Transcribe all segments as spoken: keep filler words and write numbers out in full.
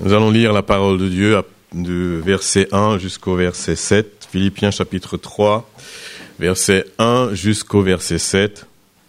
Nous allons lire la parole de Dieu du verset un jusqu'au verset sept, Philippiens chapitre trois, verset un jusqu'au verset sept.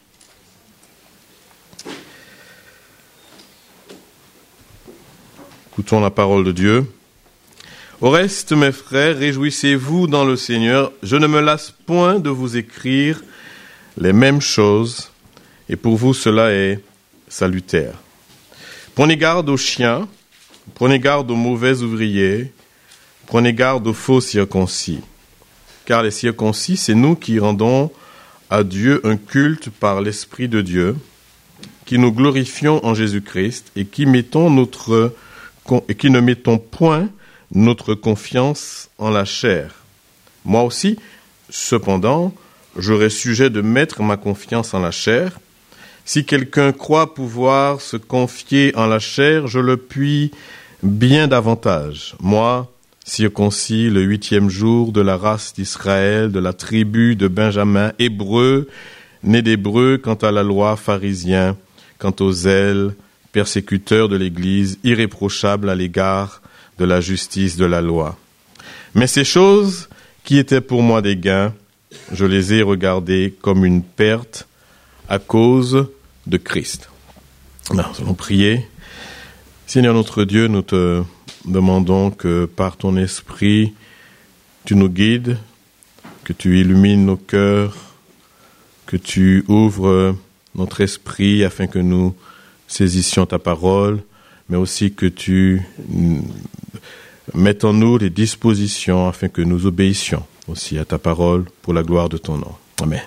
Écoutons la parole de Dieu. Au reste, mes frères, réjouissez-vous dans le Seigneur. Je ne me lasse point de vous écrire les mêmes choses, et pour vous cela est salutaire. Prenez garde aux chiens, prenez garde aux mauvais ouvriers, prenez garde aux faux circoncis. Car les circoncis, c'est nous qui rendons à Dieu un culte par l'Esprit de Dieu, qui nous glorifions en Jésus-Christ et qui mettons notre et qui ne mettons point notre confiance en la chair. Moi aussi, cependant, j'aurais sujet de mettre ma confiance en la chair. Si quelqu'un croit pouvoir se confier en la chair, je le puis bien davantage. Moi, circoncis le huitième jour de la race d'Israël, de la tribu de Benjamin, hébreu, né d'hébreu, quant à la loi, pharisien, quant au zèle, persécuteur de l'Église, irréprochable à l'égard de la justice de la loi. Mais ces choses qui étaient pour moi des gains, je les ai regardées comme une perte à cause de Christ. Nous allons prier. Seigneur notre Dieu, nous te demandons que par ton esprit, tu nous guides, que tu illumines nos cœurs, que tu ouvres notre esprit afin que nous saisissions ta parole, mais aussi que tu mettes en nous les dispositions afin que nous obéissions aussi à ta parole pour la gloire de ton nom. Amen.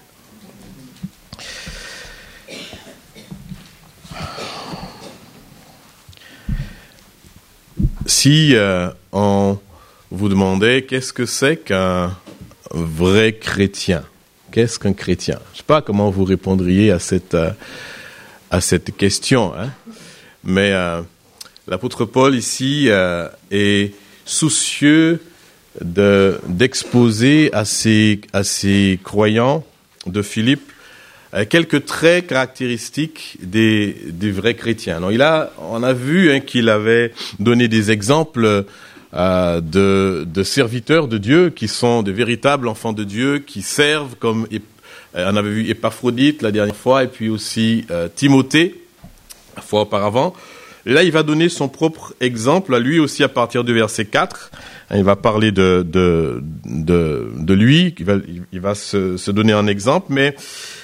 Si euh, on vous demandait qu'est-ce que c'est qu'un vrai chrétien, qu'est-ce qu'un chrétien? Je ne sais pas comment vous répondriez à cette, euh, à cette question, hein? Mais euh, l'apôtre Paul ici euh, est soucieux de, d'exposer à ses, à ses croyants de Philippe euh, quelques traits caractéristiques des, des vrais chrétiens. Alors, il a, on a vu hein, qu'il avait donné des exemples euh, de, de serviteurs de Dieu qui sont de véritables enfants de Dieu, qui servent comme, euh, on avait vu Épaphrodite la dernière fois, et puis aussi euh, Timothée, la fois auparavant. Là, il va donner son propre exemple, à lui aussi à partir du verset quatre. Il va parler de, de, de, de lui, il va, il va se, se donner un exemple, mais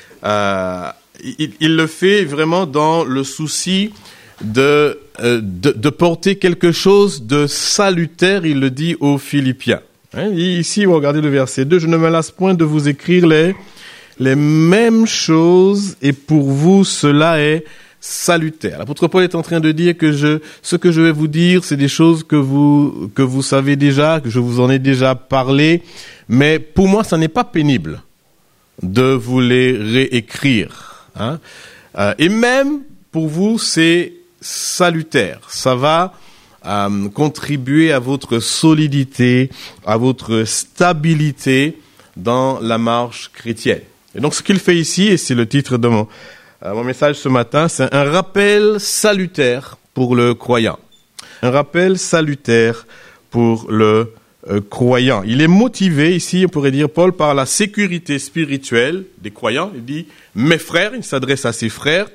euh, il, il le fait vraiment dans le souci de, de, de porter quelque chose de salutaire, il le dit aux Philippiens. Hein, ici, vous regardez le verset deux, « Je ne me lasse point de vous écrire les, les mêmes choses, et pour vous, cela est salutaire. » L'apôtre Paul est en train de dire que je, ce que je vais vous dire, c'est des choses que vous, que vous savez déjà, que je vous en ai déjà parlé, mais pour moi, ça n'est pas pénible de vous les réécrire. Hein. Euh, et même pour vous, c'est salutaire. Ça va euh, contribuer à votre solidité, à votre stabilité dans la marche chrétienne. Et donc, ce qu'il fait ici, et c'est le titre de mon Euh, mon message ce matin, c'est un rappel salutaire pour le croyant. Un rappel salutaire pour le euh, croyant. Il est motivé ici, on pourrait dire, Paul, par la sécurité spirituelle des croyants. Il dit « mes frères », il s'adresse à ses frères.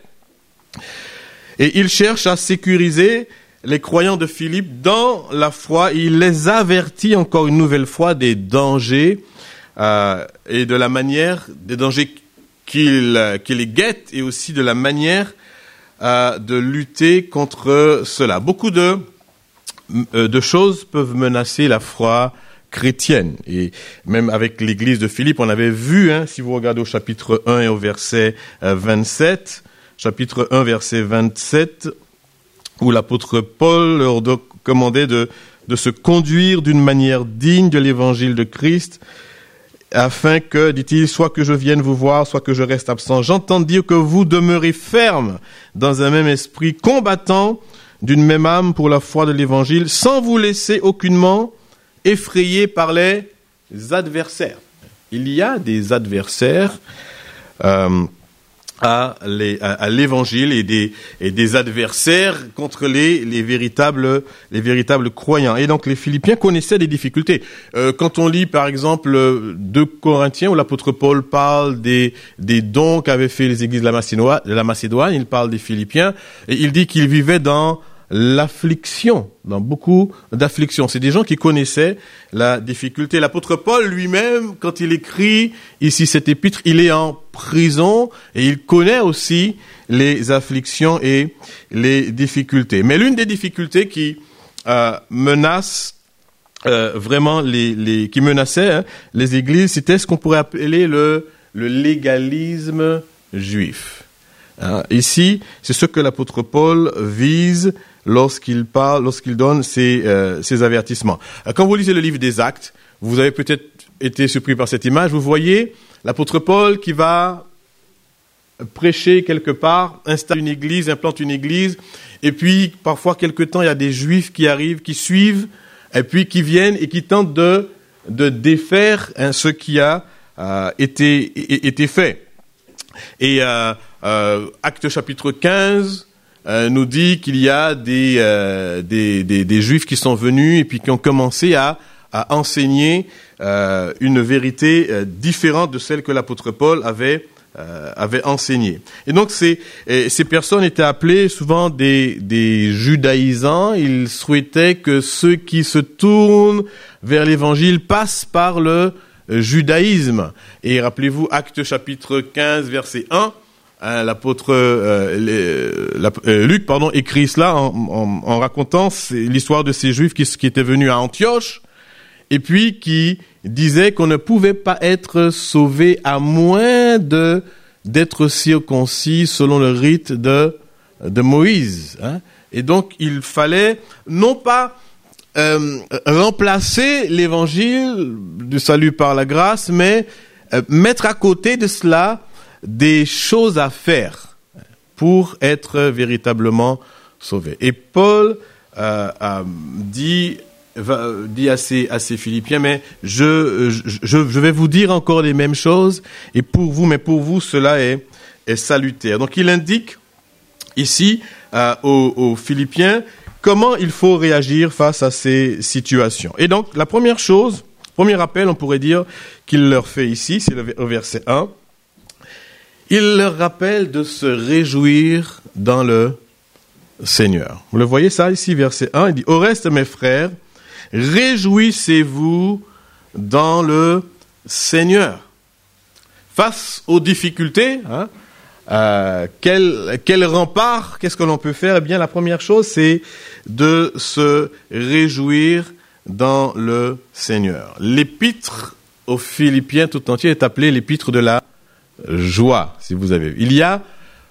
Et il cherche à sécuriser les croyants de Philippe dans la foi. Il les avertit encore une nouvelle fois des dangers euh, et de la manière, des dangers qu'il, qu'il les guette, et aussi de la manière euh, de lutter contre cela. Beaucoup de, euh, de choses peuvent menacer la foi chrétienne. Et même avec l'église de Philippe, on avait vu, hein, si vous regardez au chapitre un et au verset euh, vingt-sept, chapitre un, verset vingt-sept, où l'apôtre Paul leur commandait de, de se conduire d'une manière digne de l'évangile de Christ, afin que, dit-il, soit que je vienne vous voir, soit que je reste absent. J'entends dire que vous demeurez fermes dans un même esprit, combattant d'une même âme pour la foi de l'évangile, sans vous laisser aucunement effrayer par les adversaires. Il y a des adversaires euh, à, les, à, à l'évangile et des, et des adversaires contre les, les véritables, les véritables croyants. Et donc les Philippiens connaissaient des difficultés. Euh, quand on lit par exemple deux Corinthiens où l'apôtre Paul parle des, des dons qu'avaient fait les églises de la Macédoine, de la Macédoine, il parle des Philippiens et il dit qu'ils vivaient dans l'affliction, dans beaucoup d'afflictions. C'est des gens qui connaissaient la difficulté. L'apôtre Paul lui-même, quand il écrit ici cet épître, il est en prison et il connaît aussi les afflictions et les difficultés. Mais l'une des difficultés qui euh, menace euh, vraiment les, les qui menaçait hein, les églises, c'était ce qu'on pourrait appeler le le légalisme juif. Hein, ici, c'est ce que l'apôtre Paul vise lorsqu'il parle, lorsqu'il donne ces, euh, ces avertissements. Quand vous lisez le livre des Actes, vous avez peut-être été surpris par cette image. Vous voyez l'apôtre Paul qui va prêcher quelque part, installe une église, implante une église, et puis parfois quelque temps il y a des Juifs qui arrivent, qui suivent, et puis qui viennent et qui tentent de de défaire hein, ce qui a euh, été été fait. Et euh, euh, Actes chapitre quinze. Euh, nous dit qu'il y a des, euh, des, des, des Juifs qui sont venus et puis qui ont commencé à, à enseigner euh, une vérité euh, différente de celle que l'apôtre Paul avait, euh, avait enseignée. Et donc ces, et ces personnes étaient appelées souvent des, des judaïsants. Ils souhaitaient que ceux qui se tournent vers l'évangile passent par le judaïsme. Et rappelez-vous, Actes chapitre quinze, verset un, Hein, l'apôtre euh, les, la, euh, Luc pardon écrit cela en, en, en racontant l'histoire de ces Juifs qui, qui étaient venus à Antioche et puis qui disaient qu'on ne pouvait pas être sauvé à moins de d'être circoncis selon le rite de de Moïse. Hein. Et donc il fallait non pas euh, remplacer l'évangile du salut par la grâce, mais euh, mettre à côté de cela des choses à faire pour être véritablement sauvé. Et Paul euh, a dit, va, dit à ses, à ses Philippiens, mais je, je, je vais vous dire encore les mêmes choses, et pour vous, mais pour vous, cela est, est salutaire. Donc il indique ici euh, aux, aux Philippiens comment il faut réagir face à ces situations. Et donc la première chose, premier appel, on pourrait dire, qu'il leur fait ici, c'est le, au verset un. Il leur rappelle de se réjouir dans le Seigneur. Vous le voyez ça ici, verset un, il dit « Au reste, mes frères, réjouissez-vous dans le Seigneur. » Face aux difficultés, hein, euh, quel, quel rempart, qu'est-ce que l'on peut faire ? Eh bien, la première chose, c'est de se réjouir dans le Seigneur. L'épître aux Philippiens tout entier est appelée l'épître de la joie, si vous avez vu. Il y a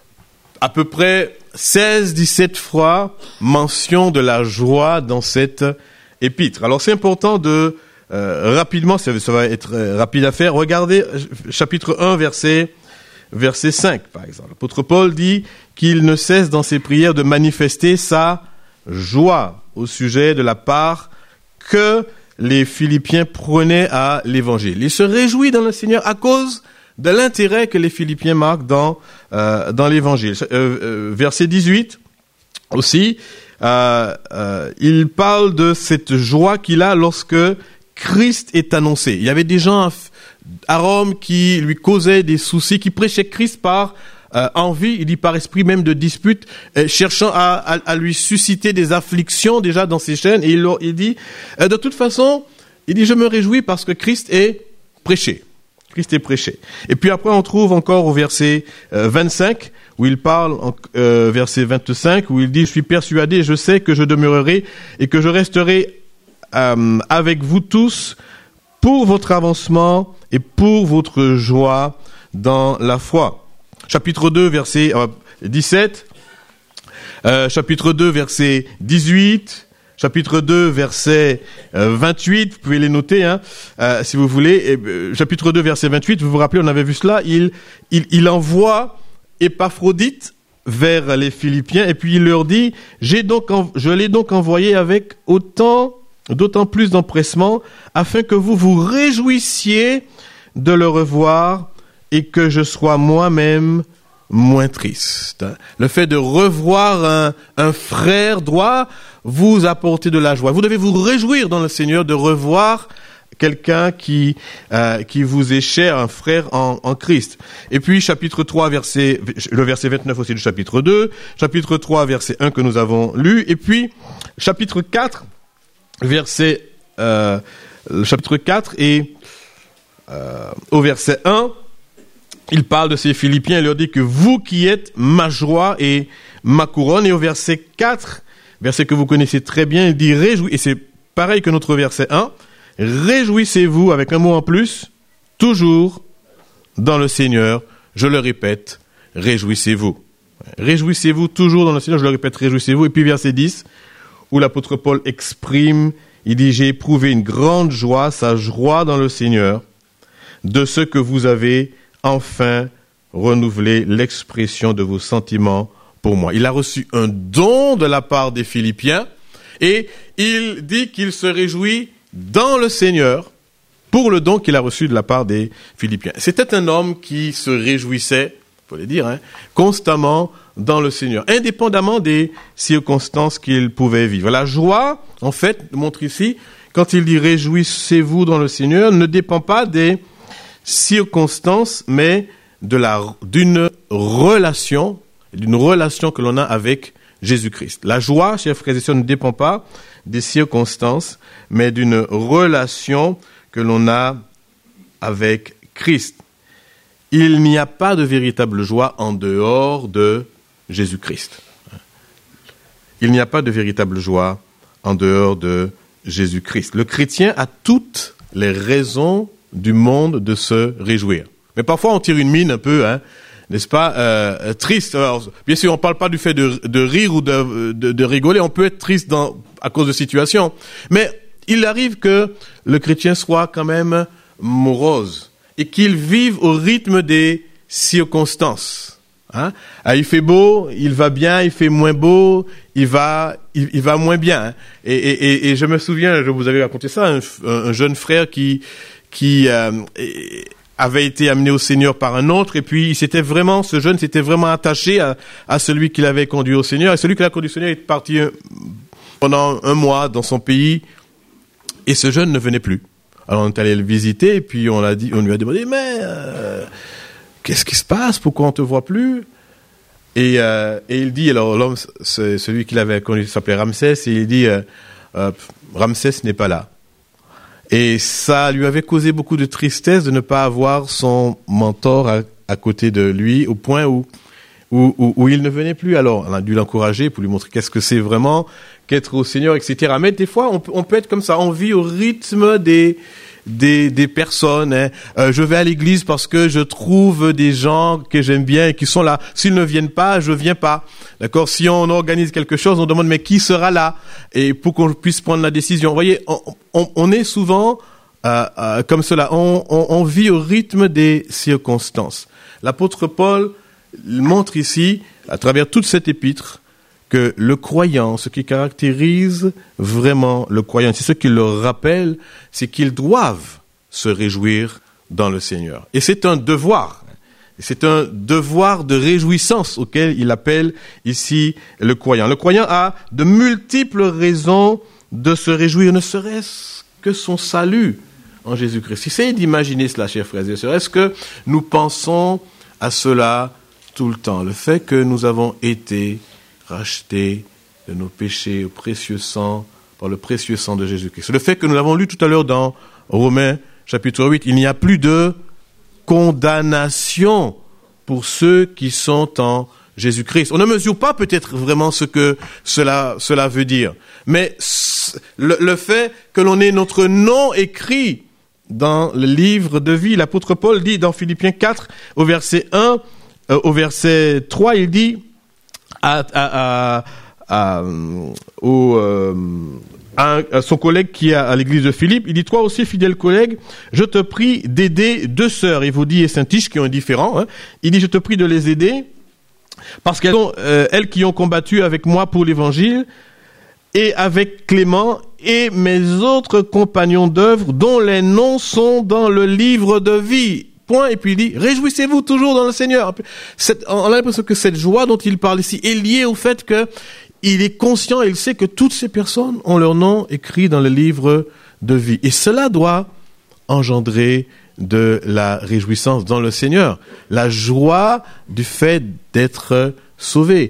à peu près seize dix-sept fois mention de la joie dans cette épître. Alors c'est important de euh, rapidement, ça, ça va être euh, rapide à faire. Regardez chapitre un, verset verset cinq, par exemple. L'apôtre Paul dit qu'il ne cesse dans ses prières de manifester sa joie au sujet de la part que les Philippiens prenaient à l'évangile. Il se réjouit dans le Seigneur à cause de l'intérêt que les Philippiens marquent dans euh, dans l'évangile. Euh, euh, verset dix-huit aussi, euh, euh, il parle de cette joie qu'il a lorsque Christ est annoncé. Il y avait des gens à Rome qui lui causaient des soucis, qui prêchaient Christ par euh, envie, il dit par esprit même de dispute, euh, cherchant à, à, à lui susciter des afflictions déjà dans ses chaînes. Et il, il dit, euh, de toute façon, il dit, je me réjouis parce que Christ est prêché. Christ est prêché. Et puis après, on trouve encore au verset euh, vingt-cinq, où il parle, en, euh, verset vingt-cinq, où il dit « Je suis persuadé, je sais que je demeurerai et que je resterai euh, avec vous tous pour votre avancement et pour votre joie dans la foi. » Chapitre deux, verset euh, dix-sept, euh, chapitre deux, verset dix-huit, chapitre deux, verset euh, vingt-huit, vous pouvez les noter hein, euh, si vous voulez. Et, euh, chapitre deux, verset vingt-huit, vous vous rappelez, on avait vu cela, il, il, il envoie Épaphrodite vers les Philippiens et puis il leur dit, j'ai donc, en, je l'ai donc envoyé avec autant, d'autant plus d'empressement afin que vous vous réjouissiez de le revoir et que je sois moi-même moins triste. Le fait de revoir un, un frère doit vous apporter de la joie. Vous devez vous réjouir dans le Seigneur de revoir quelqu'un qui euh, qui vous est cher, un frère en, en Christ. Et puis chapitre trois, verset, le verset vingt-neuf aussi du chapitre deux, chapitre trois, verset un que nous avons lu, et puis chapitre quatre, verset euh, le chapitre quatre et euh, au verset un, il parle de ces Philippiens, il leur dit que vous qui êtes ma joie et ma couronne. Et au verset quatre, verset que vous connaissez très bien, il dit réjouis, et c'est pareil que notre verset un, réjouissez-vous, avec un mot en plus, toujours dans le Seigneur. Je le répète, réjouissez-vous. Réjouissez-vous toujours dans le Seigneur, je le répète, réjouissez-vous. Et puis verset dix, où l'apôtre Paul exprime, il dit, j'ai éprouvé une grande joie, sa joie dans le Seigneur, de ce que vous avez enfin renouvelé l'expression de vos sentiments pour moi. Il a reçu un don de la part des Philippiens et il dit qu'il se réjouit dans le Seigneur pour le don qu'il a reçu de la part des Philippiens. C'était un homme qui se réjouissait, il faut le dire, hein, constamment dans le Seigneur, indépendamment des circonstances qu'il pouvait vivre. La joie, en fait, montre ici, quand il dit réjouissez-vous dans le Seigneur, ne dépend pas des circonstances, mais de la, d'une relation, d'une relation que l'on a avec Jésus-Christ. La joie, chers frères et sœurs, ne dépend pas des circonstances, mais d'une relation que l'on a avec Christ. Il n'y a pas de véritable joie en dehors de Jésus-Christ. Il n'y a pas de véritable joie en dehors de Jésus-Christ. Le chrétien a toutes les raisons du monde de se réjouir. Mais parfois on tire une mine un peu, hein, n'est-ce pas, euh, triste. Alors, bien sûr, on ne parle pas du fait de, de rire ou de, de, de rigoler. On peut être triste dans, à cause de situations. Mais il arrive que le chrétien soit quand même morose et qu'il vive au rythme des circonstances. Hein? Ah, il fait beau, il va bien, il fait moins beau, il va, il, il va moins bien. Hein? Et, et, et je me souviens, je vous avais raconté ça, un, un jeune frère qui qui euh, avait été amené au Seigneur par un autre, et puis il s'était vraiment, ce jeune s'était vraiment attaché à, à celui qui l'avait conduit au Seigneur, et celui qui l'a conduit au Seigneur est parti un, pendant un mois dans son pays, et ce jeune ne venait plus. Alors on est allé le visiter, et puis on l'a dit, on lui a demandé, mais euh, qu'est-ce qui se passe, pourquoi on te voit plus? Et, euh, et il dit, alors l'homme, c'est celui qui l'avait conduit s'appelait Ramsès, et il dit, euh, euh, Ramsès n'est pas là. Et ça lui avait causé beaucoup de tristesse de ne pas avoir son mentor à, à côté de lui, au point où, où, où, où il ne venait plus. Alors, on a dû l'encourager pour lui montrer qu'est-ce que c'est vraiment qu'être au Seigneur, et cetera. Mais des fois, on peut, on peut être comme ça. On vit au rythme des, des, des personnes. Hein. Euh, je vais à l'église parce que je trouve des gens que j'aime bien et qui sont là. S'ils ne viennent pas, je viens pas. D'accord? Si on organise quelque chose, on demande mais qui sera là? Et pour qu'on puisse prendre la décision. Vous voyez, on, on, on est souvent euh, euh, comme cela. On, on, on vit au rythme des circonstances. L'apôtre Paul montre ici, à travers toute cette épître, que le croyant, ce qui caractérise vraiment le croyant, c'est ce qu'il leur rappelle, c'est qu'ils doivent se réjouir dans le Seigneur. Et c'est un devoir. C'est un devoir de réjouissance auquel il appelle ici le croyant. Le croyant a de multiples raisons de se réjouir, ne serait-ce que son salut en Jésus-Christ. Essayez d'imaginer cela, chers frères et sœurs. Est-ce que nous pensons à cela tout le temps? Le fait que nous avons été rachetés de nos péchés au précieux sang, par le précieux sang de Jésus-Christ. Le fait que nous l'avons lu tout à l'heure dans Romains chapitre huit, il n'y a plus de condamnation pour ceux qui sont en Jésus-Christ. On ne mesure pas peut-être vraiment ce que cela, cela veut dire, mais le, le fait que l'on ait notre nom écrit dans le livre de vie, l'apôtre Paul dit dans Philippiens quatre, au verset un, euh, au verset trois, il dit à, à, à, à, au, euh, à, à son collègue qui est à l'église de Philippe, il dit, toi aussi, fidèle collègue, je te prie d'aider deux sœurs, Évodie et Syntyche, qui ont un différent, hein. Il dit, je te prie de les aider, parce qu'elles sont, euh, elles qui ont combattu avec moi pour l'évangile, et avec Clément et mes autres compagnons d'œuvre, dont les noms sont dans le livre de vie. point et puis il dit, réjouissez-vous toujours dans le Seigneur. Cette, on a l'impression que cette joie dont il parle ici est liée au fait que il est conscient et il sait que toutes ces personnes ont leur nom écrit dans le livre de vie. Et cela doit engendrer de la réjouissance dans le Seigneur, la joie du fait d'être sauvé.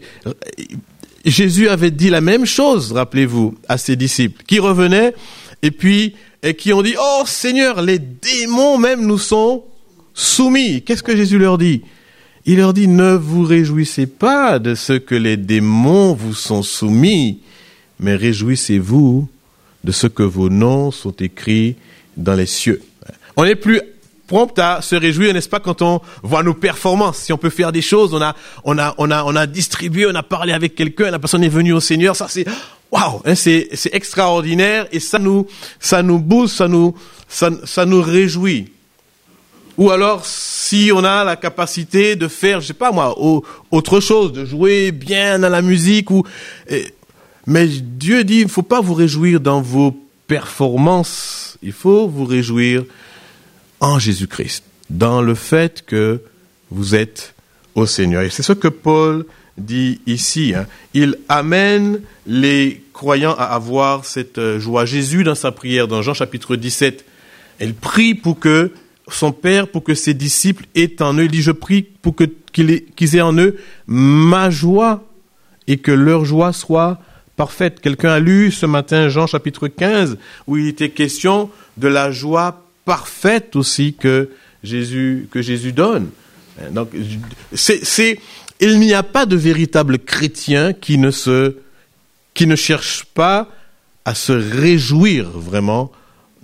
Jésus avait dit la même chose, rappelez-vous, à ses disciples, qui revenaient et puis et qui ont dit « Oh Seigneur, les démons même nous sont soumis ». Qu'est-ce que Jésus leur dit ? Il leur dit « Ne vous réjouissez pas de ce que les démons vous sont soumis, mais réjouissez-vous de ce que vos noms sont écrits dans les cieux. » On est plus prompt à se réjouir, n'est-ce pas, quand on voit nos performances. Si on peut faire des choses, on a, on a, on a, on a distribué, on a parlé avec quelqu'un, la personne est venue au Seigneur, ça c'est, waouh, hein, c'est, c'est extraordinaire et ça nous, ça nous booste, ça nous, ça, ça nous réjouit. Ou alors, si on a la capacité de faire, je sais pas moi, autre chose, de jouer bien à la musique ou, mais Dieu dit, il ne faut pas vous réjouir dans vos performances, il faut vous réjouir en Jésus-Christ, dans le fait que vous êtes au Seigneur. Et c'est ce que Paul dit ici. Hein. Il amène les croyants à avoir cette joie. Jésus, dans sa prière, dans Jean chapitre dix-sept, il prie pour que son Père, pour que ses disciples aient en eux, il dit, je prie pour que, qu'ils aient, qu'ils aient en eux ma joie et que leur joie soit parfaite. Quelqu'un a lu ce matin Jean chapitre quinze, où il était question de la joie parfaite aussi que Jésus, que Jésus donne. Donc, c'est, c'est, il n'y a pas de véritable chrétien qui ne se, qui ne cherche pas à se réjouir vraiment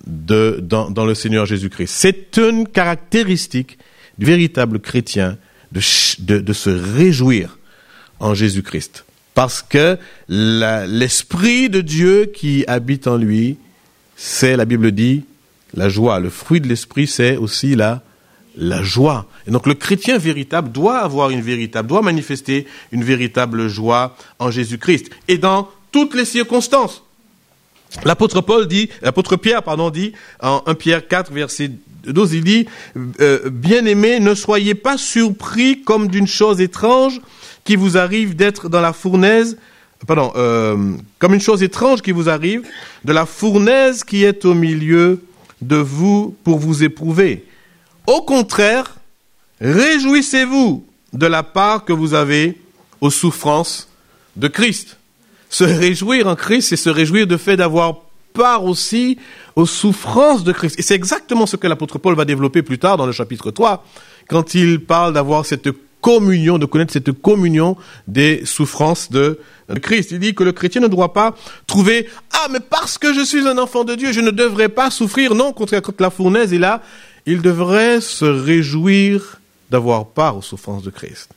de, dans, dans le Seigneur Jésus-Christ. C'est une caractéristique du véritable chrétien de, de, de se réjouir en Jésus-Christ. Parce que la, l'Esprit de Dieu qui habite en lui, c'est, la Bible dit, la joie. Le fruit de l'Esprit, c'est aussi la, la joie. Et donc le chrétien véritable doit avoir une véritable, doit manifester une véritable joie en Jésus-Christ. Et dans toutes les circonstances. L'apôtre Paul dit, l'apôtre Pierre, pardon, dit, en premier Pierre quatre, verset douze, il dit, euh, bien-aimés, ne soyez pas surpris comme d'une chose étrange qui vous arrive d'être dans la fournaise, pardon, euh, comme une chose étrange qui vous arrive, de la fournaise qui est au milieu de vous pour vous éprouver. Au contraire, réjouissez-vous de la part que vous avez aux souffrances de Christ. Se réjouir en Christ, c'est se réjouir du fait d'avoir part aussi aux souffrances de Christ. Et c'est exactement ce que l'apôtre Paul va développer plus tard dans le chapitre trois, quand il parle d'avoir cette communion, de connaître cette communion des souffrances de Christ. Il dit que le chrétien ne doit pas trouver « Ah, mais parce que je suis un enfant de Dieu, je ne devrais pas souffrir. » Non, contre la fournaise est là. Il devrait se réjouir d'avoir part aux souffrances de Christ.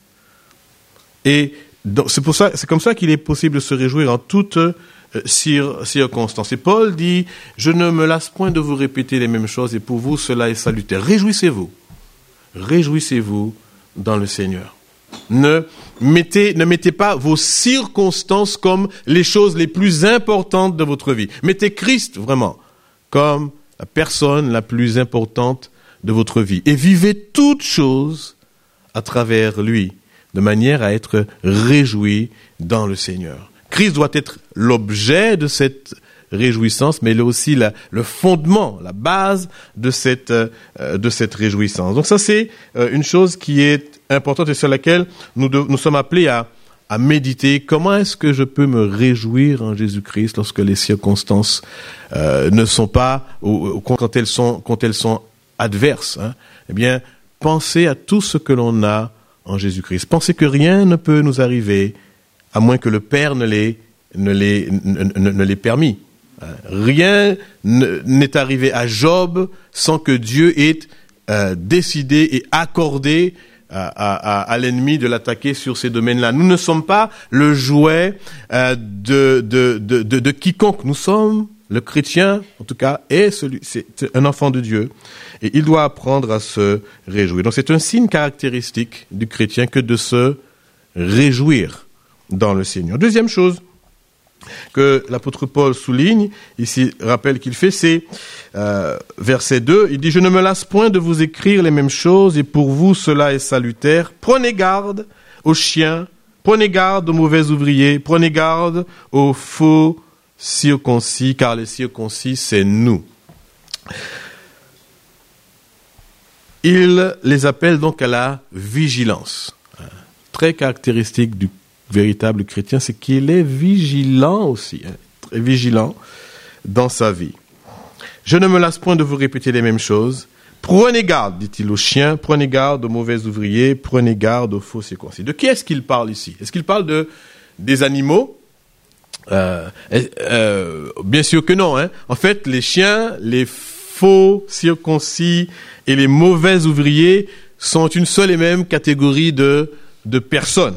Et donc, c'est pour ça, c'est comme ça qu'il est possible de se réjouir en toutes euh, cir- circonstances. Et Paul dit « Je ne me lasse point de vous répéter les mêmes choses et pour vous cela est salutaire. Réjouissez-vous. Réjouissez-vous dans le Seigneur. » Ne mettez, ne mettez pas vos circonstances comme les choses les plus importantes de votre vie. Mettez Christ vraiment comme la personne la plus importante de votre vie. Et vivez toutes choses à travers lui, de manière à être réjoui dans le Seigneur. Christ doit être l'objet de cette réjouissance, mais il est aussi la, le fondement, la base de cette, euh, de cette réjouissance. Donc ça, c'est euh, une chose qui est importante et sur laquelle nous, de, nous sommes appelés à, à méditer. Comment est-ce que je peux me réjouir en Jésus-Christ lorsque les circonstances euh, ne sont pas, ou, ou quand elles sont, quand elles sont adverses, hein? Eh bien, pensez à tout ce que l'on a en Jésus-Christ. Pensez que rien ne peut nous arriver à moins que le Père ne l'ait, ne l'ait, ne, ne, ne l'ait permis. Rien n'est arrivé à Job sans que Dieu ait euh, décidé et accordé à, à, à l'ennemi de l'attaquer sur ces domaines-là. Nous ne sommes pas le jouet euh, de, de, de, de, de quiconque. Nous sommes, le chrétien, en tout cas, est celui, c'est un enfant de Dieu. Et il doit apprendre à se réjouir. Donc c'est un signe caractéristique du chrétien que de se réjouir dans le Seigneur. Deuxième chose, que l'apôtre Paul souligne, ici, rappelle qu'il fait, c'est euh, verset deux, il dit « Je ne me lasse point de vous écrire les mêmes choses, et pour vous cela est salutaire. Prenez garde aux chiens, prenez garde aux mauvais ouvriers, prenez garde aux faux circoncis, car les circoncis, c'est nous. » Il les appelle donc à la vigilance. Très caractéristique du véritable chrétien, c'est qu'il est vigilant aussi, hein, très vigilant dans sa vie. Je ne me lasse point de vous répéter les mêmes choses. Prenez garde, dit-il aux chiens, prenez garde aux mauvais ouvriers, prenez garde aux faux circoncis. De qui est-ce qu'il parle ici? Est-ce qu'il parle de des animaux? euh, euh, Bien sûr que non. Hein. En fait, les chiens, les faux circoncis et les mauvais ouvriers sont une seule et même catégorie de, de personnes.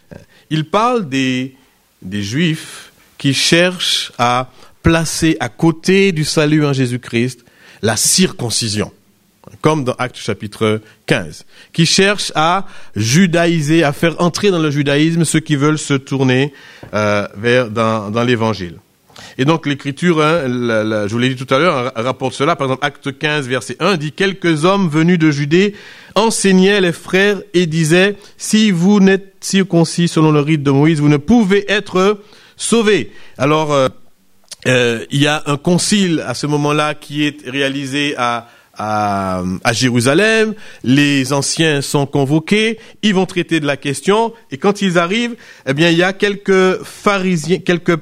Il parle des, des Juifs qui cherchent à placer à côté du salut en Jésus-Christ la circoncision, comme dans Actes chapitre quinze, qui cherchent à judaïser, à faire entrer dans le judaïsme ceux qui veulent se tourner euh, vers dans, dans l'Évangile. Et donc l'Écriture, hein, la, la, je vous l'ai dit tout à l'heure, rapporte cela. Par exemple, Acte quinze, verset un, dit « Quelques hommes venus de Judée enseignaient les frères et disaient « Si vous n'êtes circoncis selon le rite de Moïse, vous ne pouvez être sauvés. » Alors, euh, euh, il y a un concile à ce moment-là qui est réalisé à, à, à Jérusalem. Les anciens sont convoqués, ils vont traiter de la question. Et quand ils arrivent, eh bien, il y a quelques pharisiens, quelques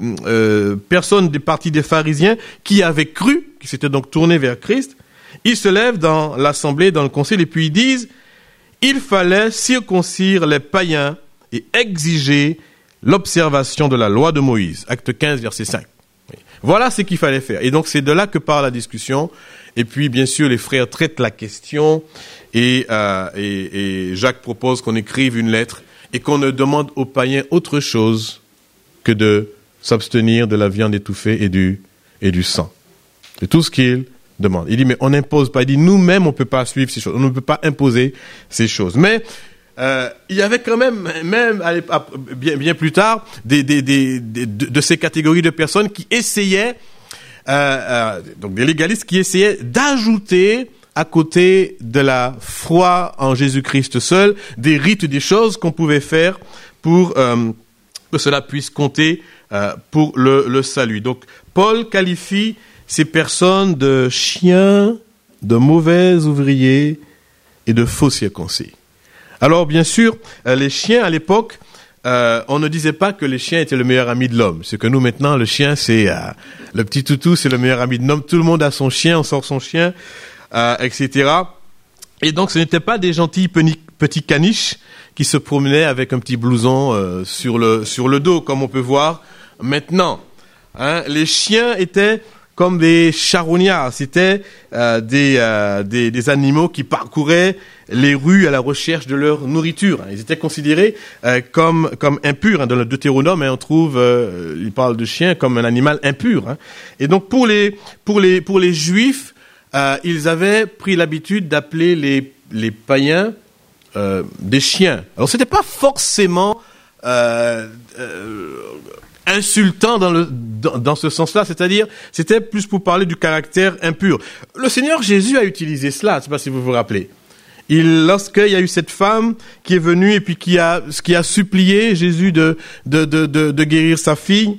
Euh, personnes des partis des pharisiens qui avaient cru, qui s'étaient donc tournés vers Christ. Ils se lèvent dans l'assemblée, dans le concile, et puis ils disent il fallait circoncire les païens et exiger l'observation de la loi de Moïse. Acte quinze, verset cinq. Voilà ce qu'il fallait faire. Et donc c'est de là que part la discussion. Et puis bien sûr les frères traitent la question et, euh, et, et Jacques propose qu'on écrive une lettre et qu'on ne demande aux païens autre chose que de s'abstenir de la viande étouffée et du, et du sang. C'est tout ce qu'il demande. Il dit, mais on n'impose pas. Il dit, nous-mêmes, on ne peut pas suivre ces choses. On ne peut pas imposer ces choses. Mais euh, il y avait quand même, même à à, bien, bien plus tard, des, des, des, des, de, de ces catégories de personnes qui essayaient, euh, euh, donc des légalistes qui essayaient d'ajouter à côté de la foi en Jésus-Christ seul, des rites, des choses qu'on pouvait faire pour euh, que cela puisse compter Euh, pour le, le salut. Donc, Paul qualifie ces personnes de chiens, de mauvais ouvriers et de faux circoncis. Alors, bien sûr, euh, les chiens, à l'époque, euh, on ne disait pas que les chiens étaient le meilleur ami de l'homme. C'est que nous, maintenant, le chien, c'est euh, le petit toutou, c'est le meilleur ami de l'homme. Tout le monde a son chien, on sort son chien, euh, et cetera. Et donc, ce n'étaient pas des gentils petits caniches qui se promenaient avec un petit blouson euh, sur le sur le dos, comme on peut voir maintenant. Hein, les chiens étaient comme des charognards, c'était euh, des, euh, des des animaux qui parcouraient les rues à la recherche de leur nourriture. Ils étaient considérés euh, comme comme impurs. Hein. Dans le Deutéronome, hein, on trouve, euh, il parle de chien comme un animal impur. Hein. Et donc pour les pour les pour les Juifs, euh, ils avaient pris l'habitude d'appeler les les païens euh, des chiens. Alors c'était pas forcément euh, euh, insultant dans le dans, dans ce sens-là, c'est-à-dire c'était plus pour parler du caractère impur. Le Seigneur Jésus a utilisé cela, je ne sais pas si vous vous rappelez. Il, lorsqu'il y a eu cette femme qui est venue et puis qui a qui a supplié Jésus de de de de, de guérir sa fille,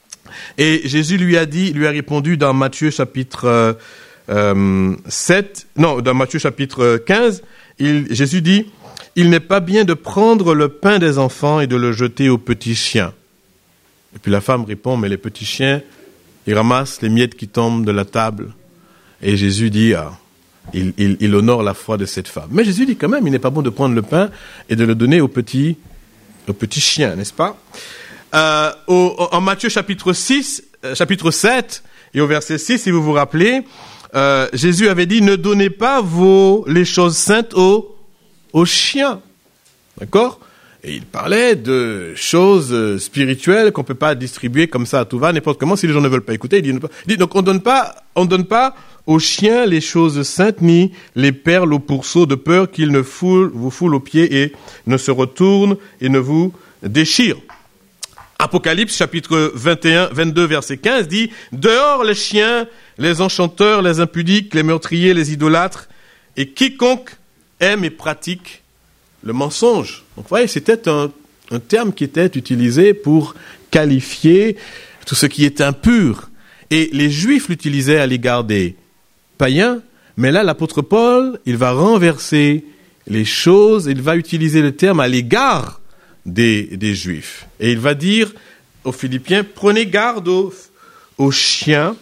et Jésus lui a dit, lui a répondu dans Matthieu chapitre euh, euh, sept, non, dans Matthieu chapitre quinze, il, Jésus dit: il n'est pas bien de prendre le pain des enfants et de le jeter aux petits chiens. Et puis la femme répond: mais les petits chiens, ils ramassent les miettes qui tombent de la table. Et Jésus dit, ah, il, il, il honore la foi de cette femme. Mais Jésus dit quand même, il n'est pas bon de prendre le pain et de le donner aux petits, aux petits chiens, n'est-ce pas? euh, au, En Matthieu chapitre six, euh, chapitre sept, et au verset six, si vous vous rappelez, euh, Jésus avait dit: ne donnez pas vos, les choses saintes aux, aux chiens. D'accord? Et il parlait de choses spirituelles qu'on peut pas distribuer comme ça à tout va, n'importe comment, si les gens ne veulent pas écouter. Il dit, il dit donc on donne pas, on donne pas aux chiens les choses saintes, ni les perles aux pourceaux, de peur qu'ils ne foulent, vous foulent aux pieds et ne se retournent et ne vous déchirent. Apocalypse chapitre vingt et un, vingt-deux, verset quinze dit « Dehors les chiens, les enchanteurs, les impudiques, les meurtriers, les idolâtres, et quiconque aime et pratique le mensonge. » Donc vous voyez, c'était un, un terme qui était utilisé pour qualifier tout ce qui est impur. Et les Juifs l'utilisaient à l'égard des païens, mais là l'apôtre Paul, il va renverser les choses, il va utiliser le terme à l'égard Des, des Juifs. Et il va dire aux Philippiens, prenez garde aux, aux chiens,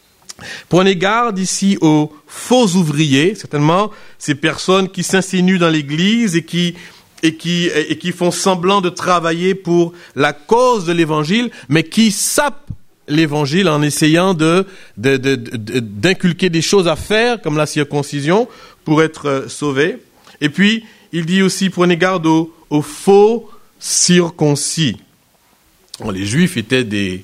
prenez garde ici aux faux ouvriers, certainement ces personnes qui s'insinuent dans l'Église et qui, et, qui, et qui font semblant de travailler pour la cause de l'Évangile, mais qui sapent l'Évangile en essayant de, de, de, de, d'inculquer des choses à faire, comme la circoncision, pour être sauvés. Et puis, il dit aussi, prenez garde aux, aux faux circoncis. Bon, les Juifs étaient des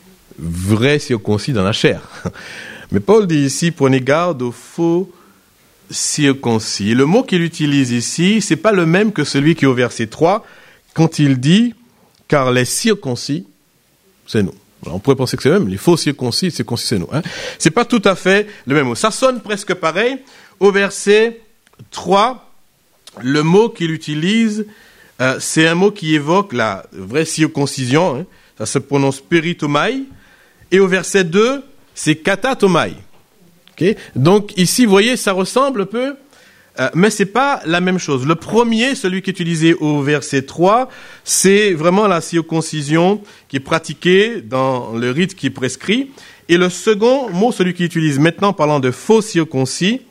vrais circoncis dans la chair. Mais Paul dit ici, prenez garde aux faux circoncis. Et le mot qu'il utilise ici, c'est pas le même que celui qui est au verset trois, quand il dit, car les circoncis, c'est nous. Alors, on pourrait penser que c'est le même, les faux circoncis, circoncis, c'est nous. Hein. C'est pas tout à fait le même mot. Ça sonne presque pareil. Au verset trois, le mot qu'il utilise, Euh, c'est un mot qui évoque la vraie circoncision, hein. Ça se prononce peritomai, et au verset deux, c'est katatomai. Okay? Donc ici, vous voyez, ça ressemble un peu, euh, mais c'est pas la même chose. Le premier, celui qui est utilisé au verset trois, c'est vraiment la circoncision qui est pratiquée dans le rite qui est prescrit, et le second mot, celui qui utilise maintenant, parlant de faux circoncis,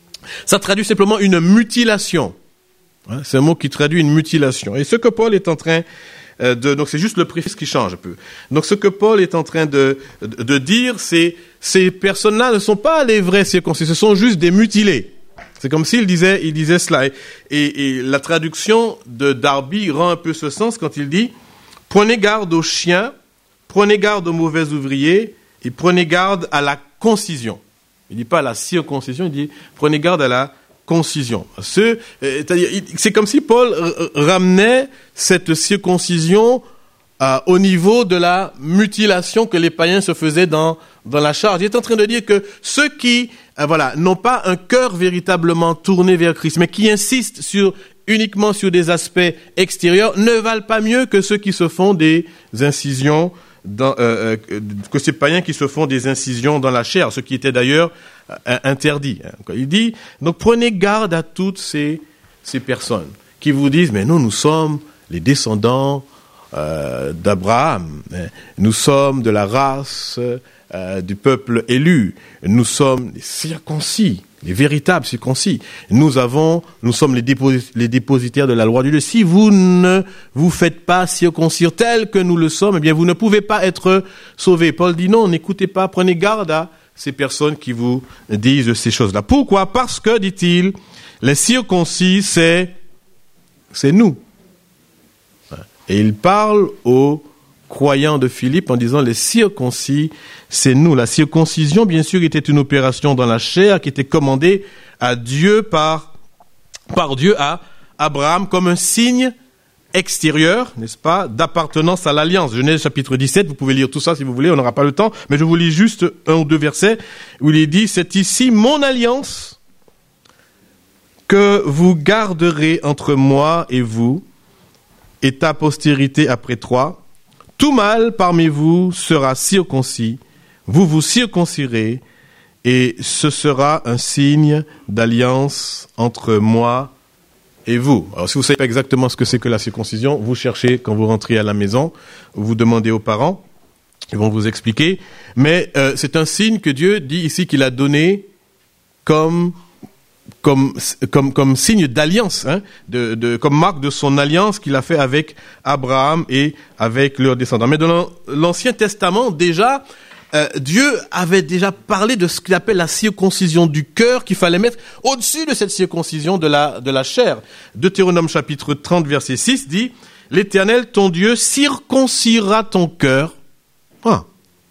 ça traduit simplement une mutilation. C'est un mot qui traduit une mutilation. Et ce que Paul est en train de... Donc c'est juste le préfixe qui change un peu. Donc ce que Paul est en train de, de, de dire, c'est ces personnes-là ne sont pas les vrais circoncis, ce sont juste des mutilés. C'est comme s'il disait, il disait cela. Et, et la traduction de Darby rend un peu ce sens quand il dit « Prenez garde aux chiens, prenez garde aux mauvais ouvriers et prenez garde à la concision. » Il ne dit pas à la circoncision, il dit « Prenez garde à la concision. » Ce, c'est-à-dire, c'est comme si Paul ramenait cette circoncision euh, au niveau de la mutilation que les païens se faisaient dans, dans la charge. Il est en train de dire que ceux qui euh, voilà, n'ont pas un cœur véritablement tourné vers Christ, mais qui insistent sur, uniquement sur des aspects extérieurs, ne valent pas mieux que ceux qui se font des incisions Dans, euh, euh, que ces païens qui se font des incisions dans la chair, ce qui était d'ailleurs euh, interdit. Il dit, donc prenez garde à toutes ces, ces personnes qui vous disent, mais nous, nous sommes les descendants euh, d'Abraham, nous sommes de la race euh, du peuple élu, nous sommes les circoncis, les véritables circoncis. Nous avons, nous sommes les, déposi- les dépositaires de la loi de Dieu. Si vous ne vous faites pas circoncire tel que nous le sommes, eh bien, vous ne pouvez pas être sauvés. Paul dit non, n'écoutez pas, prenez garde à ces personnes qui vous disent ces choses-là. Pourquoi? Parce que, dit-il, les circoncis, c'est, c'est nous. Et il parle aux croyants de Philippe en disant les circoncis, c'est nous. La circoncision, bien sûr, était une opération dans la chair qui était commandée à Dieu par, par Dieu à Abraham comme un signe extérieur, n'est-ce pas, d'appartenance à l'alliance. Genèse chapitre dix-sept, vous pouvez lire tout ça si vous voulez, on n'aura pas le temps, mais je vous lis juste un ou deux versets où il est dit, c'est ici mon alliance que vous garderez entre moi et vous et ta postérité après toi. Tout mâle parmi vous sera circoncis, vous vous circoncirez, et ce sera un signe d'alliance entre moi et vous. Alors, si vous ne savez pas exactement ce que c'est que la circoncision, vous cherchez quand vous rentrez à la maison, vous demandez aux parents, ils vont vous expliquer. Mais euh, c'est un signe que Dieu dit ici qu'il a donné comme comme comme comme signe d'alliance, hein, de, de comme marque de son alliance qu'il a fait avec Abraham et avec leurs descendants. Mais dans l'Ancien Testament, déjà, euh, Dieu avait déjà parlé de ce qu'il appelle la circoncision du cœur, qu'il fallait mettre au-dessus de cette circoncision de la de la chair. Deutéronome chapitre trente verset six dit: l'Éternel ton Dieu circoncira ton cœur, ah,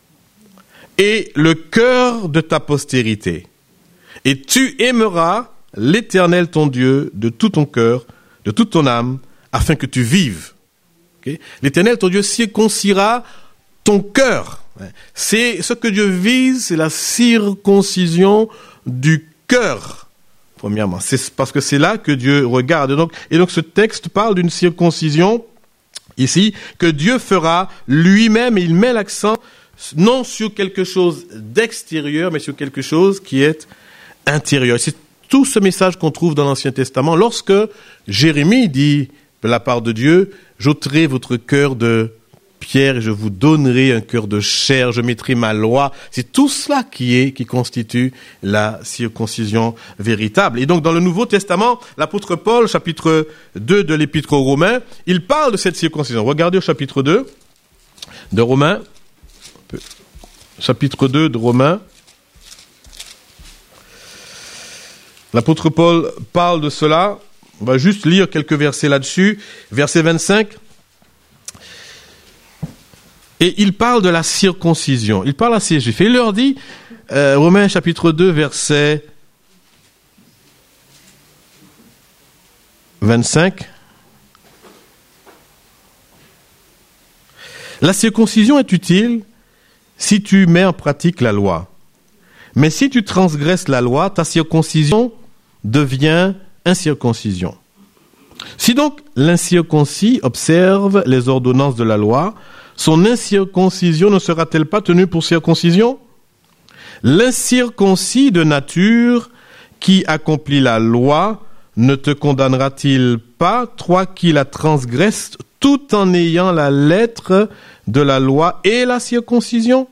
et le cœur de ta postérité. Et tu aimeras l'Éternel ton Dieu de tout ton cœur, de toute ton âme, afin que tu vives. Okay? L'Éternel, ton Dieu, circoncira ton cœur. C'est ce que Dieu vise, c'est la circoncision du cœur. Premièrement, c'est parce que c'est là que Dieu regarde. Donc, et donc ce texte parle d'une circoncision ici que Dieu fera lui-même, et il met l'accent non sur quelque chose d'extérieur, mais sur quelque chose qui est intérieur. C'est tout ce message qu'on trouve dans l'Ancien Testament. Lorsque Jérémie dit de la part de Dieu, j'ôterai votre cœur de pierre et je vous donnerai un cœur de chair, je mettrai ma loi. C'est tout cela qui est, qui constitue la circoncision véritable. Et donc, dans le Nouveau Testament, l'apôtre Paul, chapitre deux de l'Épître aux Romains, il parle de cette circoncision. Regardez au chapitre deux de Romains, chapitre deux de Romains. L'apôtre Paul parle de cela. On va juste lire quelques versets là-dessus. Verset vingt-cinq. Et il parle de la circoncision. Il parle à ces Juifs. Et il leur dit, euh, Romains chapitre deux, verset vingt-cinq. La circoncision est utile si tu mets en pratique la loi. Mais si tu transgresses la loi, ta circoncision devient incirconcision. Si donc l'incirconcis observe les ordonnances de la loi, son incirconcision ne sera-t-elle pas tenue pour circoncision? L'incirconcis de nature qui accomplit la loi ne te condamnera-t-il pas, toi qui la transgresses, tout en ayant la lettre de la loi et la circoncision?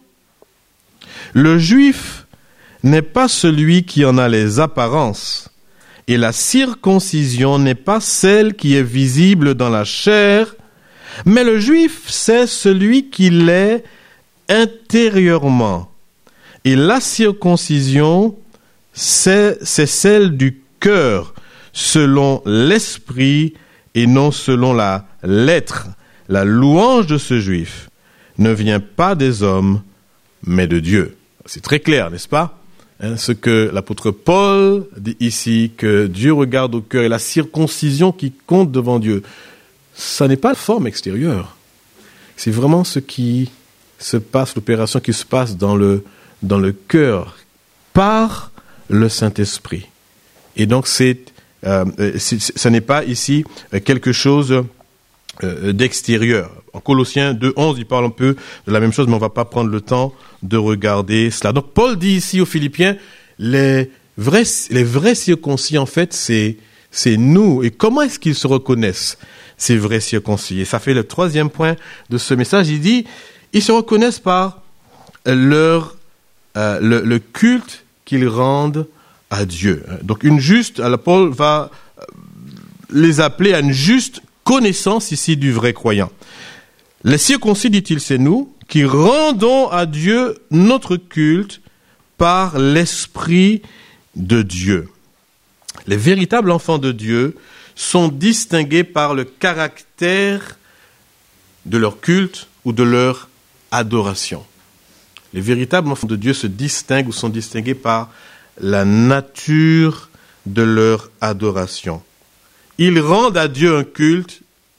Le juif n'est pas celui qui en a les apparences, et la circoncision n'est pas celle qui est visible dans la chair, mais le juif, c'est celui qui l'est intérieurement. Et la circoncision, c'est, c'est celle du cœur, selon l'esprit et non selon la lettre. La louange de ce juif ne vient pas des hommes, mais de Dieu. C'est très clair, n'est-ce pas? Hein, ce que l'apôtre Paul dit ici, que Dieu regarde au cœur et la circoncision qui compte devant Dieu. Ça n'est pas la forme extérieure. C'est vraiment ce qui se passe, l'opération qui se passe dans le, dans le cœur par le Saint-Esprit. Et donc, c'est, euh, c'est, ça n'est pas ici quelque chose euh, d'extérieur. En Colossiens deux onze, il parle un peu de la même chose, mais on ne va pas prendre le temps de regarder cela. Donc, Paul dit ici aux Philippiens, les vrais, les vrais circoncis, en fait, c'est, c'est nous. Et comment est-ce qu'ils se reconnaissent? Ces vrais circoncis. Et ça fait le troisième point de ce message. Il dit, ils se reconnaissent par leur, euh, le, le culte qu'ils rendent à Dieu. Donc une juste, alors Paul va les appeler à une juste connaissance ici du vrai croyant. Les circoncis, dit-il, c'est nous qui rendons à Dieu notre culte par l'Esprit de Dieu. Les véritables enfants de Dieu sont distingués par le caractère de leur culte ou de leur adoration. Les véritables enfants de Dieu se distinguent ou sont distingués par la nature de leur adoration. Ils rendent à Dieu un culte,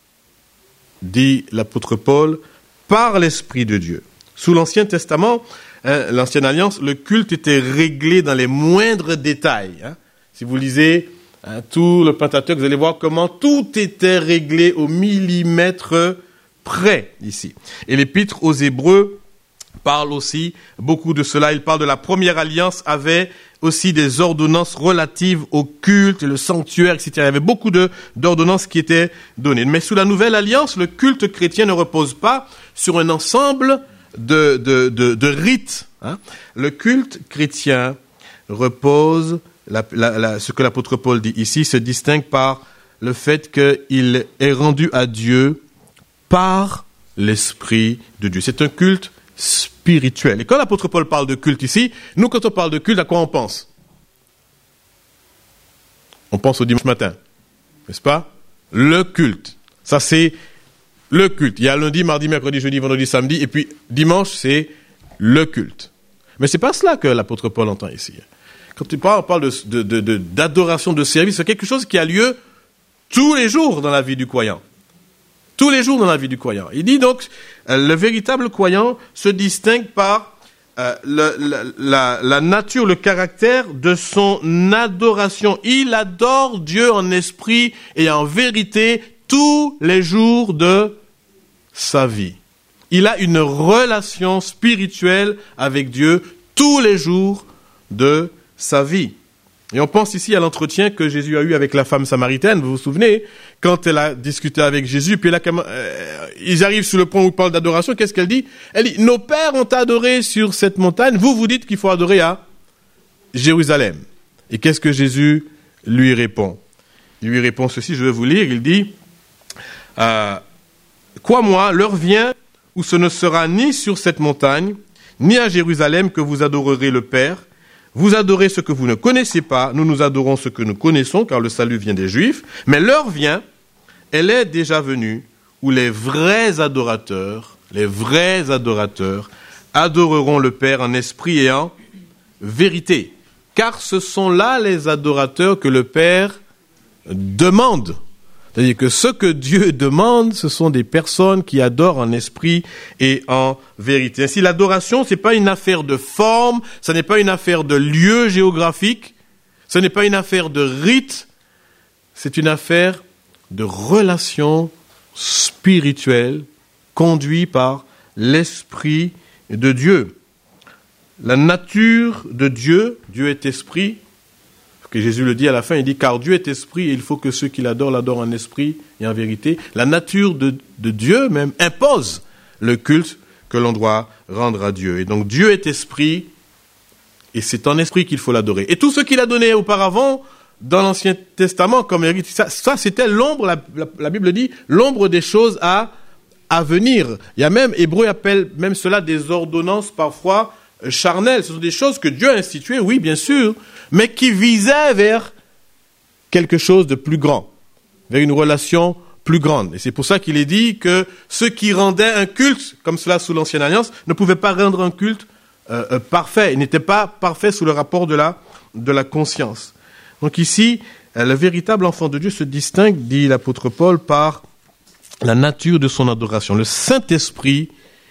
dit l'apôtre Paul, par l'Esprit de Dieu. Sous l'Ancien Testament, hein, l'Ancienne Alliance, le culte était réglé dans les moindres détails. Hein. Si vous lisez Hein, tout le Pentateuque, vous allez voir comment tout était réglé au millimètre près ici. Et l'Épître aux Hébreux parle aussi beaucoup de cela. Il parle de la première alliance, avait aussi des ordonnances relatives au culte, le sanctuaire, et cetera. Il y avait beaucoup de, d'ordonnances qui étaient données. Mais sous la nouvelle alliance, le culte chrétien ne repose pas sur un ensemble de, de, de, de rites. Hein. Le culte chrétien repose La, la, la, ce que l'apôtre Paul dit ici se distingue par le fait qu'il est rendu à Dieu par l'Esprit de Dieu. C'est un culte spirituel. Et quand l'apôtre Paul parle de culte ici, nous, quand on parle de culte, à quoi on pense? On pense au dimanche matin, n'est-ce pas? Le culte. Ça, c'est le culte. Il y a lundi, mardi, mercredi, jeudi, vendredi, samedi, et puis dimanche, c'est le culte. Mais c'est pas cela que l'apôtre Paul entend ici. Quand tu parles, on parle de, de, de, de, d'adoration, de service, c'est quelque chose qui a lieu tous les jours dans la vie du croyant. Tous les jours dans la vie du croyant. Il dit donc, euh, le véritable croyant se distingue par euh, le, la, la, la nature, le caractère de son adoration. Il adore Dieu en esprit et en vérité tous les jours de sa vie. Il a une relation spirituelle avec Dieu tous les jours de sa vie. Et on pense ici à l'entretien que Jésus a eu avec la femme samaritaine, vous vous souvenez, quand elle a discuté avec Jésus, puis là, euh, ils arrivent sur le point où il parle d'adoration, qu'est-ce qu'elle dit? Elle dit, nos pères ont adoré sur cette montagne, vous vous dites qu'il faut adorer à Jérusalem. Et qu'est-ce que Jésus lui répond? Il lui répond ceci, je vais vous lire, il dit, euh, quoi moi, l'heure vient où ce ne sera ni sur cette montagne, ni à Jérusalem que vous adorerez le Père. Vous adorez ce que vous ne connaissez pas, nous nous adorons ce que nous connaissons, car le salut vient des Juifs. Mais l'heure vient, elle est déjà venue, où les vrais adorateurs, les vrais adorateurs, adoreront le Père en esprit et en vérité. Car ce sont là les adorateurs que le Père demande. C'est-à-dire que ce que Dieu demande, ce sont des personnes qui adorent en esprit et en vérité. Ainsi, l'adoration, ce n'est pas une affaire de forme, ce n'est pas une affaire de lieu géographique, ce n'est pas une affaire de rite, c'est une affaire de relation spirituelle conduite par l'Esprit de Dieu. La nature de Dieu, Dieu est esprit, que Jésus le dit à la fin, il dit, car Dieu est esprit et il faut que ceux qui l'adorent l'adorent en esprit et en vérité. La nature de, de Dieu même impose le culte que l'on doit rendre à Dieu. Et donc Dieu est esprit et c'est en esprit qu'il faut l'adorer. Et tout ce qu'il a donné auparavant dans l'Ancien Testament comme hérite, ça, ça c'était l'ombre, la, la, la Bible dit, l'ombre des choses à, à venir. Il y a même, Hébreu appelle même cela des ordonnances parfois charnelles. Ce sont des choses que Dieu a instituées, oui bien sûr, mais qui visaient vers quelque chose de plus grand, vers une relation plus grande. Et c'est pour ça qu'il est dit que ceux qui rendaient un culte, comme cela sous l'Ancienne Alliance, ne pouvaient pas rendre un culte euh, euh, parfait. Ils n'étaient pas parfaits sous le rapport de la, de la conscience. Donc ici, euh, le véritable enfant de Dieu se distingue, dit l'apôtre Paul, par la nature de son adoration. Le Saint-Esprit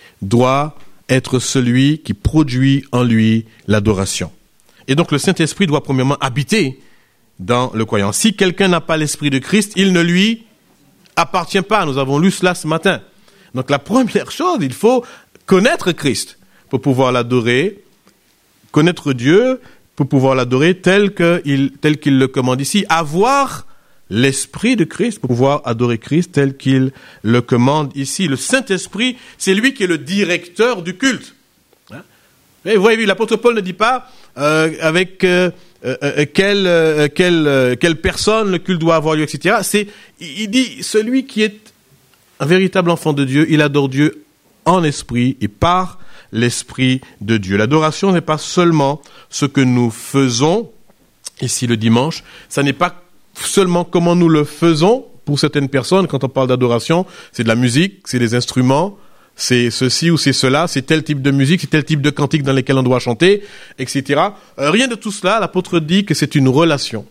doit être celui qui produit en lui l'adoration. Et donc le Saint-Esprit doit premièrement habiter dans le croyant. Si quelqu'un n'a pas l'Esprit de Christ, il ne lui appartient pas. Nous avons lu cela ce matin. Donc la première chose, il faut connaître Christ pour pouvoir l'adorer, connaître Dieu pour pouvoir l'adorer tel qu'il, tel qu'il le commande ici, avoir l'Esprit de Christ pour pouvoir adorer Christ tel qu'il le commande ici. Le Saint-Esprit, c'est lui qui est le directeur du culte. Hein? Et vous voyez, l'apôtre Paul ne dit pas euh, avec euh, euh, quelle, euh, quelle, euh, quelle personne le culte doit avoir lieu, et cetera. C'est, il dit, celui qui est un véritable enfant de Dieu, il adore Dieu en esprit et par l'Esprit de Dieu. L'adoration n'est pas seulement ce que nous faisons ici le dimanche, ça n'est pas seulement comment nous le faisons. Pour certaines personnes, quand on parle d'adoration, c'est de la musique, c'est des instruments, c'est ceci ou c'est cela, c'est tel type de musique, c'est tel type de cantique dans lesquels on doit chanter, et cetera. Euh, rien de tout cela, l'apôtre dit que c'est une relation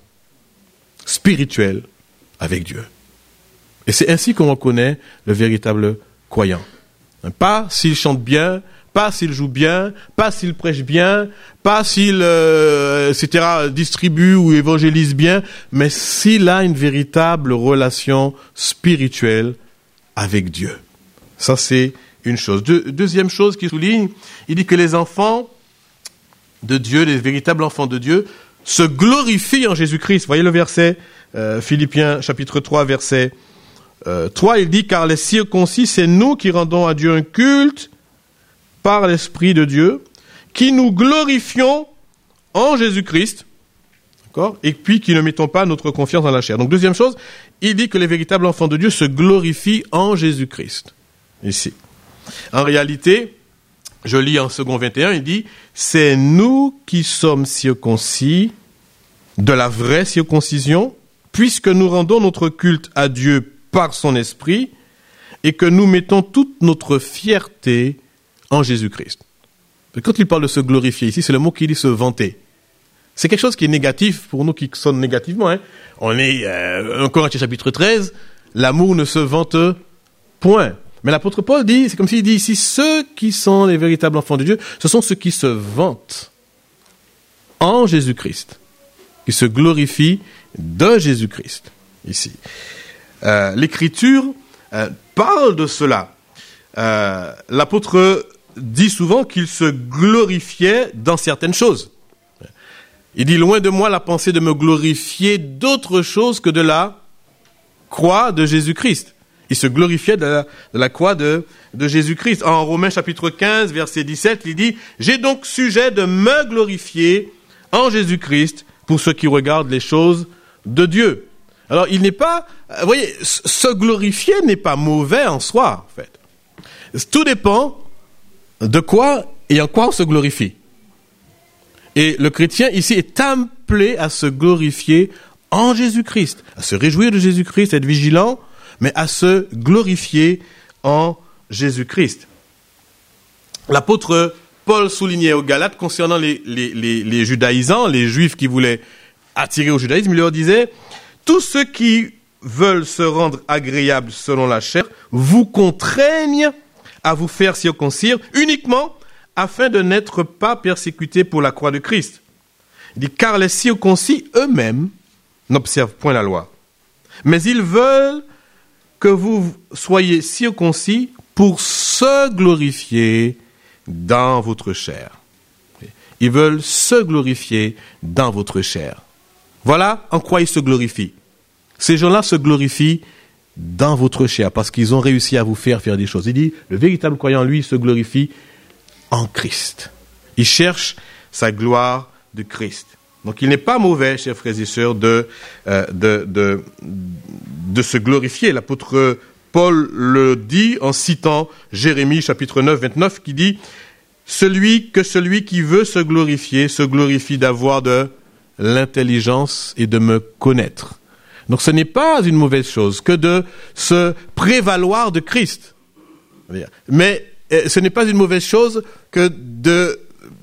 spirituelle avec Dieu. Et c'est ainsi qu'on reconnaît le véritable croyant. Pas s'il chante bien, pas s'il joue bien, pas s'il prêche bien, pas s'il, euh, et cetera, distribue ou évangélise bien, mais s'il a une véritable relation spirituelle avec Dieu. Ça, c'est une chose. Deux, deuxième chose qu'il souligne, il dit que les enfants de Dieu, les véritables enfants de Dieu, se glorifient en Jésus-Christ. Voyez le verset, euh, Philippiens chapitre trois, verset euh, trois, il dit, car les circoncis, c'est nous qui rendons à Dieu un culte par l'Esprit de Dieu, qui nous glorifions en Jésus-Christ, d'accord, et puis qui ne mettons pas notre confiance dans la chair. Donc, deuxième chose, il dit que les véritables enfants de Dieu se glorifient en Jésus-Christ. Ici. En réalité, je lis en second vingt et un, il dit, c'est nous qui sommes circoncis de la vraie circoncision, puisque nous rendons notre culte à Dieu par son Esprit, et que nous mettons toute notre fierté en Jésus-Christ. Quand il parle de se glorifier ici, c'est le mot qui dit se vanter. C'est quelque chose qui est négatif pour nous qui sonne négativement. Hein. On est, euh, en Corinthiens chapitre treize, l'amour ne se vante Point. Mais l'apôtre Paul dit, c'est comme s'il dit ici, ceux qui sont les véritables enfants de Dieu, ce sont ceux qui se vantent en Jésus-Christ, qui se glorifient de Jésus-Christ, ici. Euh, L'Écriture euh, parle de cela. Euh, l'apôtre dit souvent qu'il se glorifiait dans certaines choses. Il dit, loin de moi la pensée de me glorifier d'autre chose que de la croix de Jésus-Christ. Il se glorifiait de la, de la croix de, de Jésus-Christ. En Romains chapitre quinze, verset dix-sept, il dit, j'ai donc sujet de me glorifier en Jésus-Christ pour ceux qui regardent les choses de Dieu. Alors, il n'est pas, vous voyez, se glorifier n'est pas mauvais en soi, en fait. Tout dépend de quoi et en quoi on se glorifie. Et le chrétien ici est appelé à se glorifier en Jésus-Christ, à se réjouir de Jésus-Christ, être vigilant, mais à se glorifier en Jésus-Christ. L'apôtre Paul soulignait aux Galates concernant les, les, les, les judaïsants, les juifs qui voulaient attirer au judaïsme, il leur disait, tous ceux qui veulent se rendre agréables selon la chair vous contraignent à vous faire circoncire uniquement afin de n'être pas persécutés pour la croix de Christ. Il dit, car les circoncis eux-mêmes n'observent point la loi, mais ils veulent que vous soyez circoncis pour se glorifier dans votre chair. Ils veulent se glorifier dans votre chair. Voilà en quoi ils se glorifient. Ces gens-là se glorifient dans votre chair parce qu'ils ont réussi à vous faire faire des choses. Il dit, le véritable croyant, lui, se glorifie en Christ. Il cherche sa gloire de Christ. Donc il n'est pas mauvais, chers frères et sœurs, de, euh, de, de, de se glorifier. L'apôtre Paul le dit en citant Jérémie chapitre neuf, vingt-neuf, qui dit « Celui que celui qui veut se glorifier, se glorifie d'avoir de l'intelligence et de me connaître. » Donc ce n'est pas une mauvaise chose que de se prévaloir de Christ. Mais ce n'est pas une mauvaise chose que de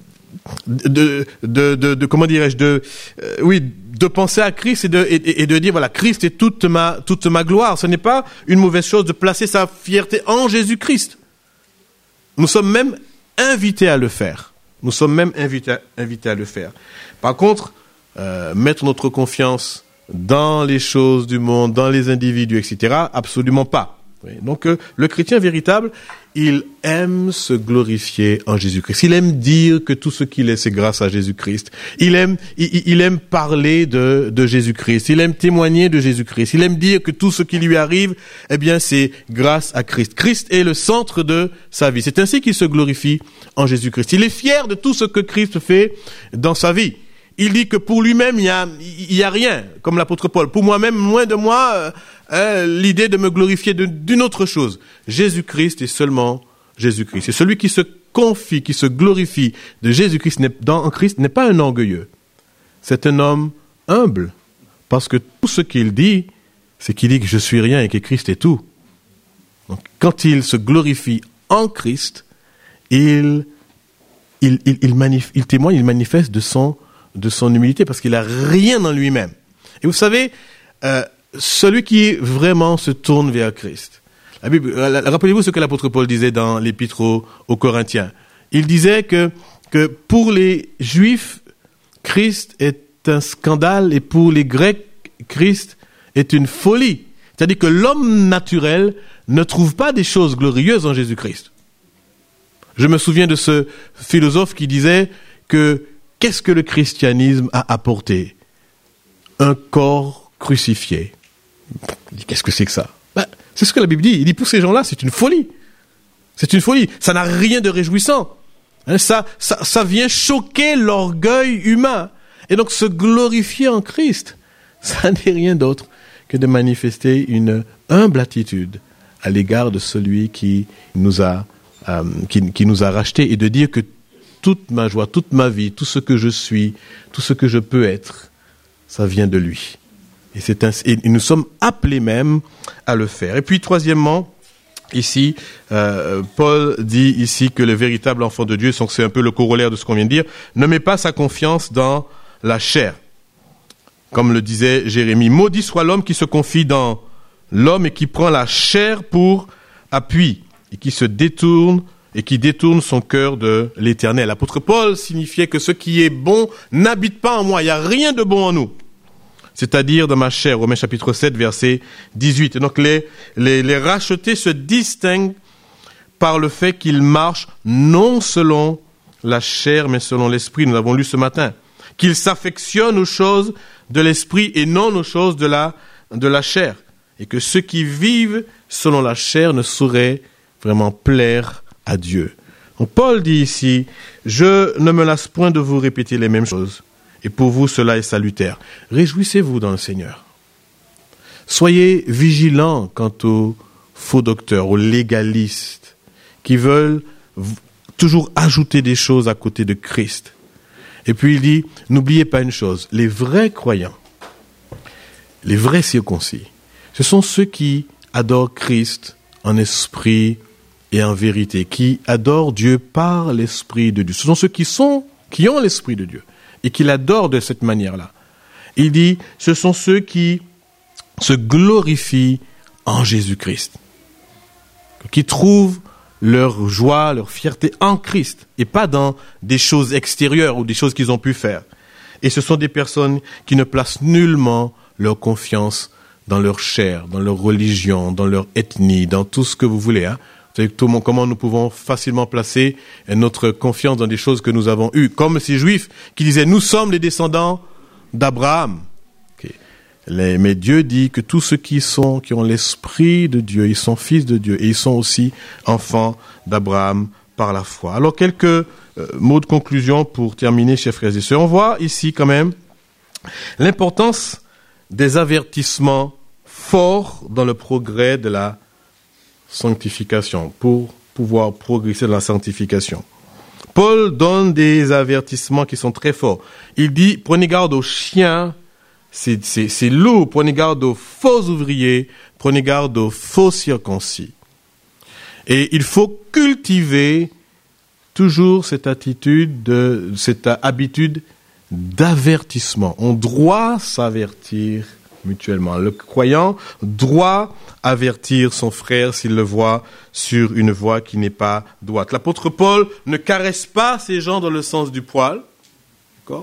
de de de, de comment dirais-je de euh, oui de penser à Christ et de et, et de dire voilà, Christ est toute ma toute ma gloire. Ce n'est pas une mauvaise chose de placer sa fierté en Jésus-Christ. Nous sommes même invités à le faire. Nous sommes même invités à, invités à le faire. Par contre, euh, mettre notre confiance dans les choses du monde, dans les individus, et cetera, absolument pas. Oui. Donc, euh, le chrétien véritable, il aime se glorifier en Jésus-Christ. Il aime dire que tout ce qu'il est, c'est grâce à Jésus-Christ. Il aime, il, il aime parler de, de Jésus-Christ. Il aime témoigner de Jésus-Christ. Il aime dire que tout ce qui lui arrive, eh bien, c'est grâce à Christ. Christ est le centre de sa vie. C'est ainsi qu'il se glorifie en Jésus-Christ. Il est fier de tout ce que Christ fait dans sa vie. Il dit que pour lui-même, il y a, il y a rien, comme l'apôtre Paul. Pour moi-même, loin de moi, euh, euh, l'idée de me glorifier de, d'une autre chose. Jésus-Christ et seulement Jésus-Christ. Et celui qui se confie, qui se glorifie de Jésus-Christ n'est, dans, en Christ n'est pas un orgueilleux. C'est un homme humble. Parce que tout ce qu'il dit, c'est qu'il dit que je suis rien et que Christ est tout. Donc, quand il se glorifie en Christ, il, il, il, il, manif- il témoigne, il manifeste de son de son humilité, parce qu'il a rien dans lui-même. Et vous savez, euh, celui qui vraiment se tourne vers Christ. La Bible, euh, rappelez-vous ce que l'apôtre Paul disait dans l'épître aux, aux Corinthiens. Il disait que, que pour les Juifs, Christ est un scandale, et pour les Grecs, Christ est une folie. C'est-à-dire que l'homme naturel ne trouve pas des choses glorieuses en Jésus-Christ. Je me souviens de ce philosophe qui disait que qu'est-ce que le christianisme a apporté? Un corps crucifié. Il dit, qu'est-ce que c'est que ça? Ben, c'est ce que la Bible dit. Il dit, pour ces gens-là, c'est une folie. C'est une folie. Ça n'a rien de réjouissant. Hein, ça, ça, ça vient choquer l'orgueil humain. Et donc, se glorifier en Christ, ça n'est rien d'autre que de manifester une humble attitude à l'égard de celui qui nous a, euh, qui, qui nous a rachetés, et de dire que toute ma joie, toute ma vie, tout ce que je suis, tout ce que je peux être, ça vient de lui. Et, c'est un, et nous sommes appelés même à le faire. Et puis, troisièmement, ici, euh, Paul dit ici que le véritable enfant de Dieu, c'est un peu le corollaire de ce qu'on vient de dire, ne met pas sa confiance dans la chair. Comme le disait Jérémie, maudit soit l'homme qui se confie dans l'homme et qui prend la chair pour appuie et qui se détourne et qui détourne son cœur de l'Éternel. L'apôtre Paul signifiait que ce qui est bon n'habite pas en moi. Il n'y a rien de bon en nous. C'est-à-dire dans ma chair, Romains chapitre sept, verset dix-huit. Et donc les, les, les rachetés se distinguent par le fait qu'ils marchent non selon la chair, mais selon l'esprit. Nous l'avons lu ce matin. Qu'ils s'affectionnent aux choses de l'esprit et non aux choses de la, de la chair. Et que ceux qui vivent selon la chair ne sauraient vraiment plaire à Dieu. Donc Paul dit ici, je ne me lasse point de vous répéter les mêmes choses. Et pour vous, cela est salutaire. Réjouissez-vous dans le Seigneur. Soyez vigilants quant aux faux docteurs, aux légalistes, qui veulent toujours ajouter des choses à côté de Christ. Et puis il dit, n'oubliez pas une chose, les vrais croyants, les vrais circoncis, ce sont ceux qui adorent Christ en esprit et en vérité, qui adorent Dieu par l'Esprit de Dieu. Ce sont ceux qui sont, qui ont l'Esprit de Dieu et qui l'adorent de cette manière-là. Il dit, ce sont ceux qui se glorifient en Jésus-Christ, qui trouvent leur joie, leur fierté en Christ et pas dans des choses extérieures ou des choses qu'ils ont pu faire. Et ce sont des personnes qui ne placent nullement leur confiance dans leur chair, dans leur religion, dans leur ethnie, dans tout ce que vous voulez. Hein. Vous savez tout le monde, comment nous pouvons facilement placer notre confiance dans des choses que nous avons eues. Comme ces Juifs qui disaient, nous sommes les descendants d'Abraham. Okay. Les, mais Dieu dit que tous ceux qui sont, qui ont l'esprit de Dieu, ils sont fils de Dieu et ils sont aussi enfants d'Abraham par la foi. Alors quelques euh, mots de conclusion pour terminer, chers frères et sœurs. On voit ici quand même l'importance des avertissements forts dans le progrès de la sanctification, pour pouvoir progresser dans la sanctification. Paul donne des avertissements qui sont très forts. Il dit, prenez garde aux chiens, c'est, c'est, c'est lourd, prenez garde aux faux ouvriers, prenez garde aux faux circoncis. Et il faut cultiver toujours cette attitude, de, cette habitude d'avertissement. On doit s'avertir mutuellement. Le croyant doit avertir son frère s'il le voit sur une voie qui n'est pas droite. L'apôtre Paul ne caresse pas ces gens dans le sens du poil. D'accord ?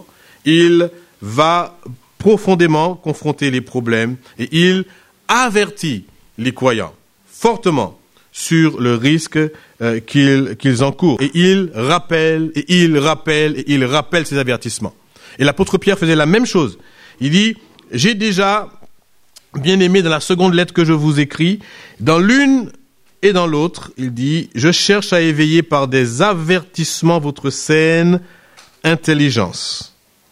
Il va profondément confronter les problèmes et il avertit les croyants fortement sur le risque euh, qu'ils, qu'ils encourent. Et il rappelle, et il rappelle, et il rappelle ces avertissements. Et l'apôtre Pierre faisait la même chose. Il dit, j'ai déjà, bien aimé, dans la seconde lettre que je vous écris, dans l'une et dans l'autre, il dit, je cherche à éveiller par des avertissements votre saine intelligence.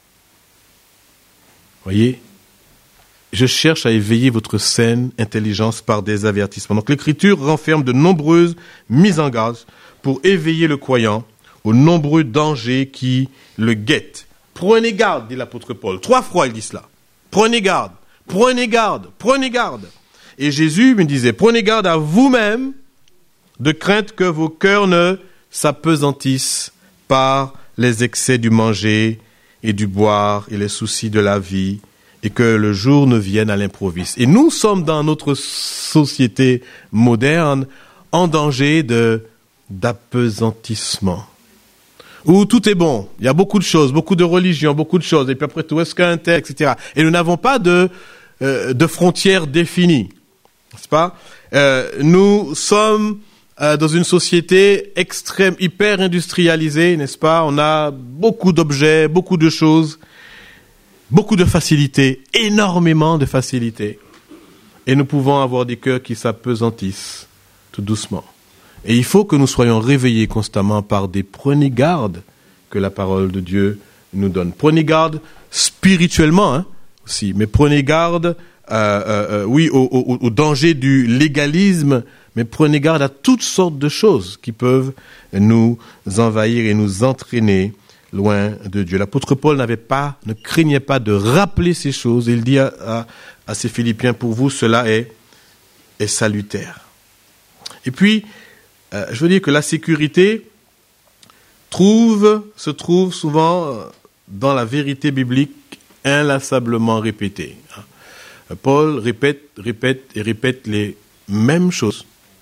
Voyez, je cherche à éveiller votre saine intelligence par des avertissements. Donc l'Écriture renferme de nombreuses mises en garde pour éveiller le croyant aux nombreux dangers qui le guettent. Prenez garde, dit l'apôtre Paul. Trois fois il dit cela. Prenez garde, prenez garde, prenez garde. Et Jésus me disait, prenez garde à vous-même de crainte que vos cœurs ne s'apesantissent par les excès du manger et du boire et les soucis de la vie, et que le jour ne vienne à l'improviste. Et nous sommes dans notre société moderne en danger de, d'apesantissement, où tout est bon, il y a beaucoup de choses, beaucoup de religions, beaucoup de choses, et puis après tout, est-ce qu'un tel, et cetera. Et nous n'avons pas de, euh, de frontières définies, n'est-ce pas? Euh, nous sommes euh, dans une société extrême, hyper industrialisée, n'est-ce pas? On a beaucoup d'objets, beaucoup de choses, beaucoup de facilités, énormément de facilités. Et nous pouvons avoir des cœurs qui s'apesantissent tout doucement. Et il faut que nous soyons réveillés constamment par des prenez garde que la parole de Dieu nous donne. Prenez garde spirituellement hein, aussi, mais prenez garde, euh, euh, oui, au, au, au danger du légalisme, mais prenez garde à toutes sortes de choses qui peuvent nous envahir et nous entraîner loin de Dieu. L'apôtre Paul n'avait pas, ne craignait pas de rappeler ces choses. Il dit à, à, à ses Philippiens, pour vous, cela est, est salutaire. Et puis, Euh, je veux dire que la sécurité trouve, se trouve souvent dans la vérité biblique inlassablement répétée. Paul répète, répète et répète les mêmes choses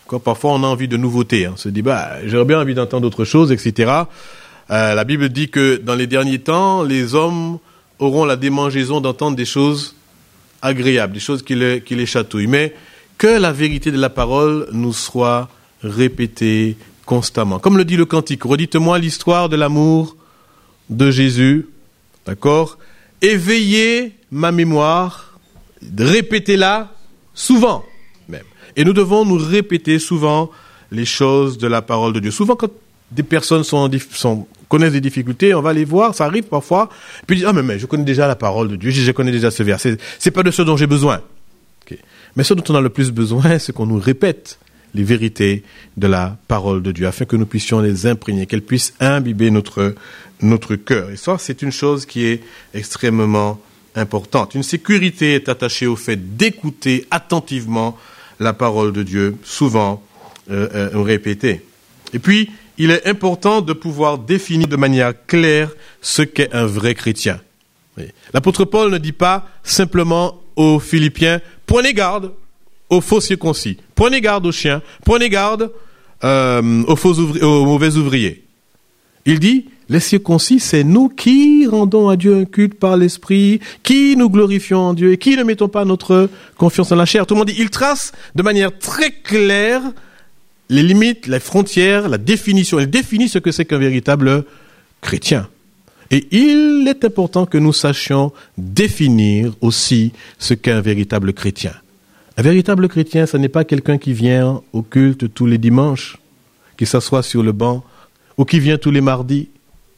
Quand parfois on a envie de nouveautés, hein. On se dit, bah, j'aurais bien envie d'entendre autre chose, et cetera. Euh, la Bible dit que dans les derniers temps, les hommes auront la démangeaison d'entendre des choses agréables, des choses qui les, qui les chatouillent. Mais que la vérité de la parole nous soit répétée constamment. Comme le dit le cantique, redites-moi l'histoire de l'amour de Jésus, d'accord? Éveillez ma mémoire, répétez-la souvent même. Et nous devons nous répéter souvent les choses de la parole de Dieu. Souvent, quand des personnes sont, sont, connaissent des difficultés, on va les voir, ça arrive parfois, puis ils disent, ah, mais, mais je connais déjà la parole de Dieu, je connais déjà ce verset, c'est pas de ce dont j'ai besoin. Okay. Mais ce dont on a le plus besoin, c'est qu'on nous répète les vérités de la parole de Dieu, afin que nous puissions les imprégner, qu'elles puissent imbiber notre, notre cœur. Et ça, c'est une chose qui est extrêmement importante. Une sécurité est attachée au fait d'écouter attentivement la parole de Dieu, souvent euh, euh, répétée. Et puis, il est important de pouvoir définir de manière claire ce qu'est un vrai chrétien. Oui. L'apôtre Paul ne dit pas simplement aux Philippiens, prenez garde aux faux circoncis, prenez garde aux chiens, prenez garde euh, aux, faux ouvri- aux mauvais ouvriers. Il dit, les circoncis, c'est nous qui rendons à Dieu un culte par l'esprit, qui nous glorifions en Dieu et qui ne mettons pas notre confiance en la chair. Tout le monde dit, il trace de manière très claire les limites, les frontières, la définition. Il définit ce que c'est qu'un véritable chrétien. Et il est important que nous sachions définir aussi ce qu'est un véritable chrétien. Un véritable chrétien, ce n'est pas quelqu'un qui vient au culte tous les dimanches, qui s'assoit sur le banc, ou qui vient tous les mardis.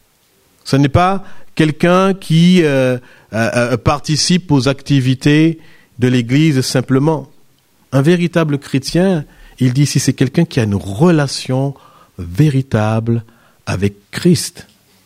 Ce n'est pas quelqu'un qui euh, euh, participe aux activités de l'Église simplement. Un véritable chrétien, il dit ici, c'est quelqu'un qui a une relation véritable avec Christ.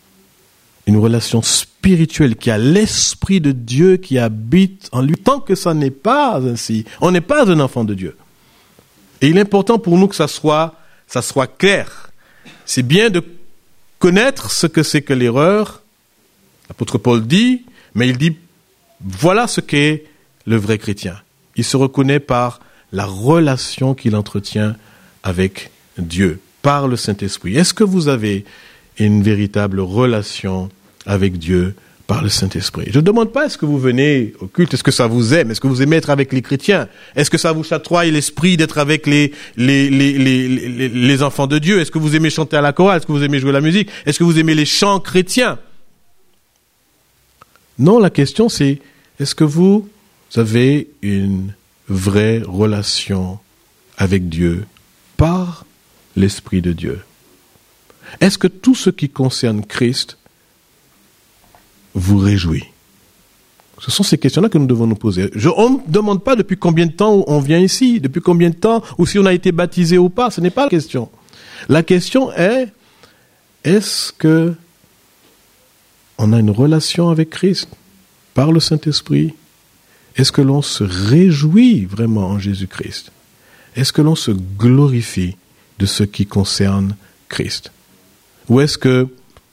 Une relation spirituelle, qui a l'Esprit de Dieu qui habite en lui. Tant que ça n'est pas ainsi, on n'est pas un enfant de Dieu. Et il est important pour nous que ça soit, ça soit clair. C'est bien de connaître ce que c'est que l'erreur. L'apôtre Paul dit, mais il dit, voilà ce qu'est le vrai chrétien. Il se reconnaît par la relation qu'il entretient avec Dieu, par le Saint-Esprit. Est-ce que vous avez une véritable relation avec Dieu par le Saint-Esprit? Je ne demande pas est-ce que vous venez au culte, est-ce que ça vous aime, est-ce que vous aimez être avec les chrétiens, est-ce que ça vous chatouille l'esprit d'être avec les, les, les, les, les, les enfants de Dieu, est-ce que vous aimez chanter à la chorale, est-ce que vous aimez jouer la musique, est-ce que vous aimez les chants chrétiens? Non, la question c'est, est-ce que vous avez une vraie relation avec Dieu par l'Esprit de Dieu? Est-ce que tout ce qui concerne Christ vous réjouit? Ce sont ces questions-là que nous devons nous poser. Je, on ne demande pas depuis combien de temps on vient ici, depuis combien de temps, ou si on a été baptisé ou pas. Ce n'est pas la question. La question est, est-ce que on a une relation avec Christ par le Saint-Esprit? Est-ce que l'on se réjouit vraiment en Jésus-Christ? Est-ce que l'on se glorifie de ce qui concerne Christ? Ou est-ce que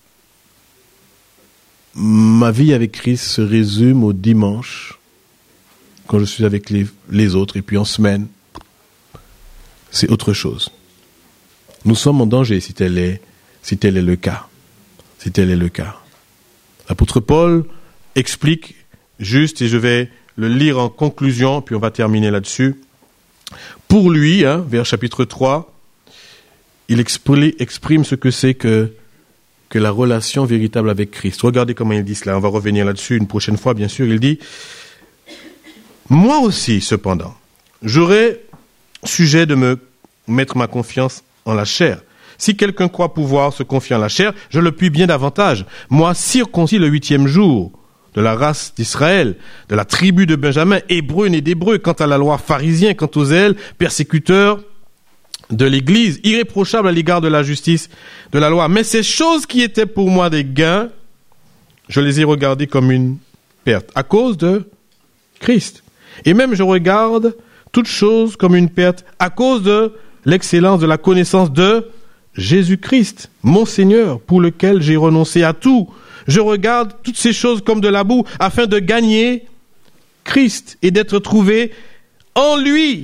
ma vie avec Christ se résume au dimanche, quand je suis avec les, les autres, et puis en semaine, c'est autre chose. Nous sommes en danger si tel est, si tel est le cas. Si tel est le cas. L'apôtre Paul explique juste, et je vais le lire en conclusion, puis on va terminer là-dessus. Pour lui, hein, vers chapitre trois, il exprime ce que c'est que, que la relation véritable avec Christ. Regardez comment il dit cela. On va revenir là-dessus une prochaine fois, bien sûr. Il dit, « Moi aussi, cependant, j'aurais sujet de me mettre ma confiance en la chair. Si quelqu'un croit pouvoir se confier en la chair, je le puis bien davantage. Moi, circoncis le huitième jour de la race d'Israël, de la tribu de Benjamin, hébreu né d'hébreu, quant à la loi pharisien, quant aux zèles, persécuteur de l'Église, irréprochable à l'égard de la justice de la loi. Mais ces choses qui étaient pour moi des gains, je les ai regardées comme une perte, à cause de Christ. Et même je regarde toutes choses comme une perte, à cause de l'excellence de la connaissance de Jésus-Christ, mon Seigneur, pour lequel j'ai renoncé à tout. Je regarde toutes ces choses comme de la boue, afin de gagner Christ et d'être trouvé en lui,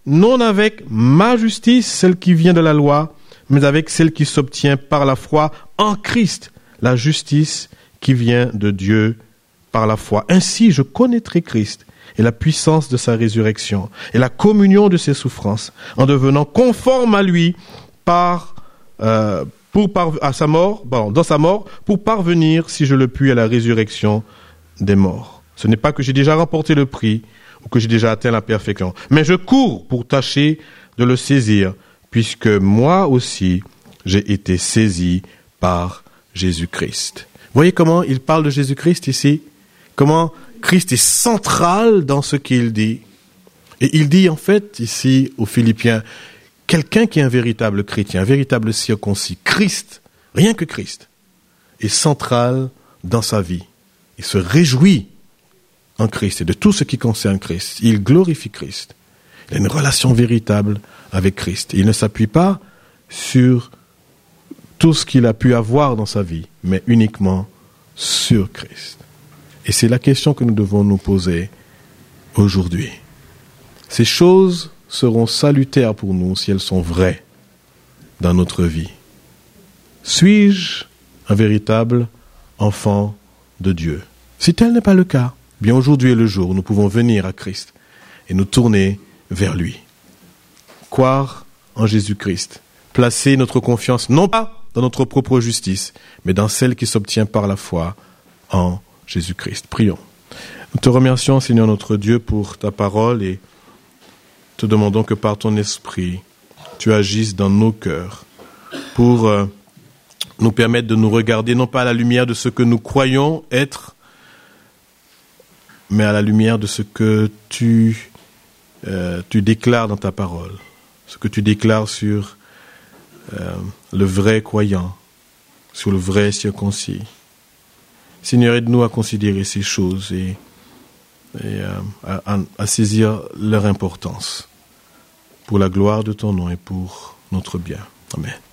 non avec ma justice, celle qui vient de la loi, mais avec celle qui s'obtient par la foi en Christ, la justice qui vient de Dieu par la foi. Ainsi, je connaîtrai Christ et la puissance de sa résurrection et la communion de ses souffrances, en devenant conforme à lui par euh, pour par, à sa mort, bon, dans sa mort, pour parvenir, si je le puis, à la résurrection des morts. Ce n'est pas que j'ai déjà remporté le prix ou que j'ai déjà atteint la perfection, mais je cours pour tâcher de le saisir, puisque moi aussi j'ai été saisi par Jésus-Christ. Voyez comment il parle de Jésus-Christ ici? Comment Christ est central dans ce qu'il dit. Et il dit en fait ici aux Philippiens, quelqu'un qui est un véritable chrétien, un véritable circoncis, Christ, rien que Christ, est central dans sa vie. Il se réjouit en Christ et de tout ce qui concerne Christ. Il glorifie Christ. Il a une relation véritable avec Christ. Il ne s'appuie pas sur tout ce qu'il a pu avoir dans sa vie, mais uniquement sur Christ. Et c'est la question que nous devons nous poser aujourd'hui. Ces choses seront salutaires pour nous si elles sont vraies dans notre vie. Suis-je un véritable enfant de Dieu? Si tel n'est pas le cas, bien aujourd'hui est le jour où nous pouvons venir à Christ et nous tourner vers lui. Croire en Jésus-Christ. Placer notre confiance non pas dans notre propre justice, mais dans celle qui s'obtient par la foi en Jésus-Christ. Prions. Nous te remercions, Seigneur notre Dieu, pour ta parole et te demandons que par ton esprit, tu agisses dans nos cœurs pour euh, nous permettre de nous regarder non pas à la lumière de ce que nous croyons être, mais à la lumière de ce que tu, euh, tu déclares dans ta parole, ce que tu déclares sur euh, le vrai croyant, sur le vrai circoncis. Seigneur, aide-nous à considérer ces choses et, et euh, à, à saisir leur importance pour la gloire de ton nom et pour notre bien. Amen.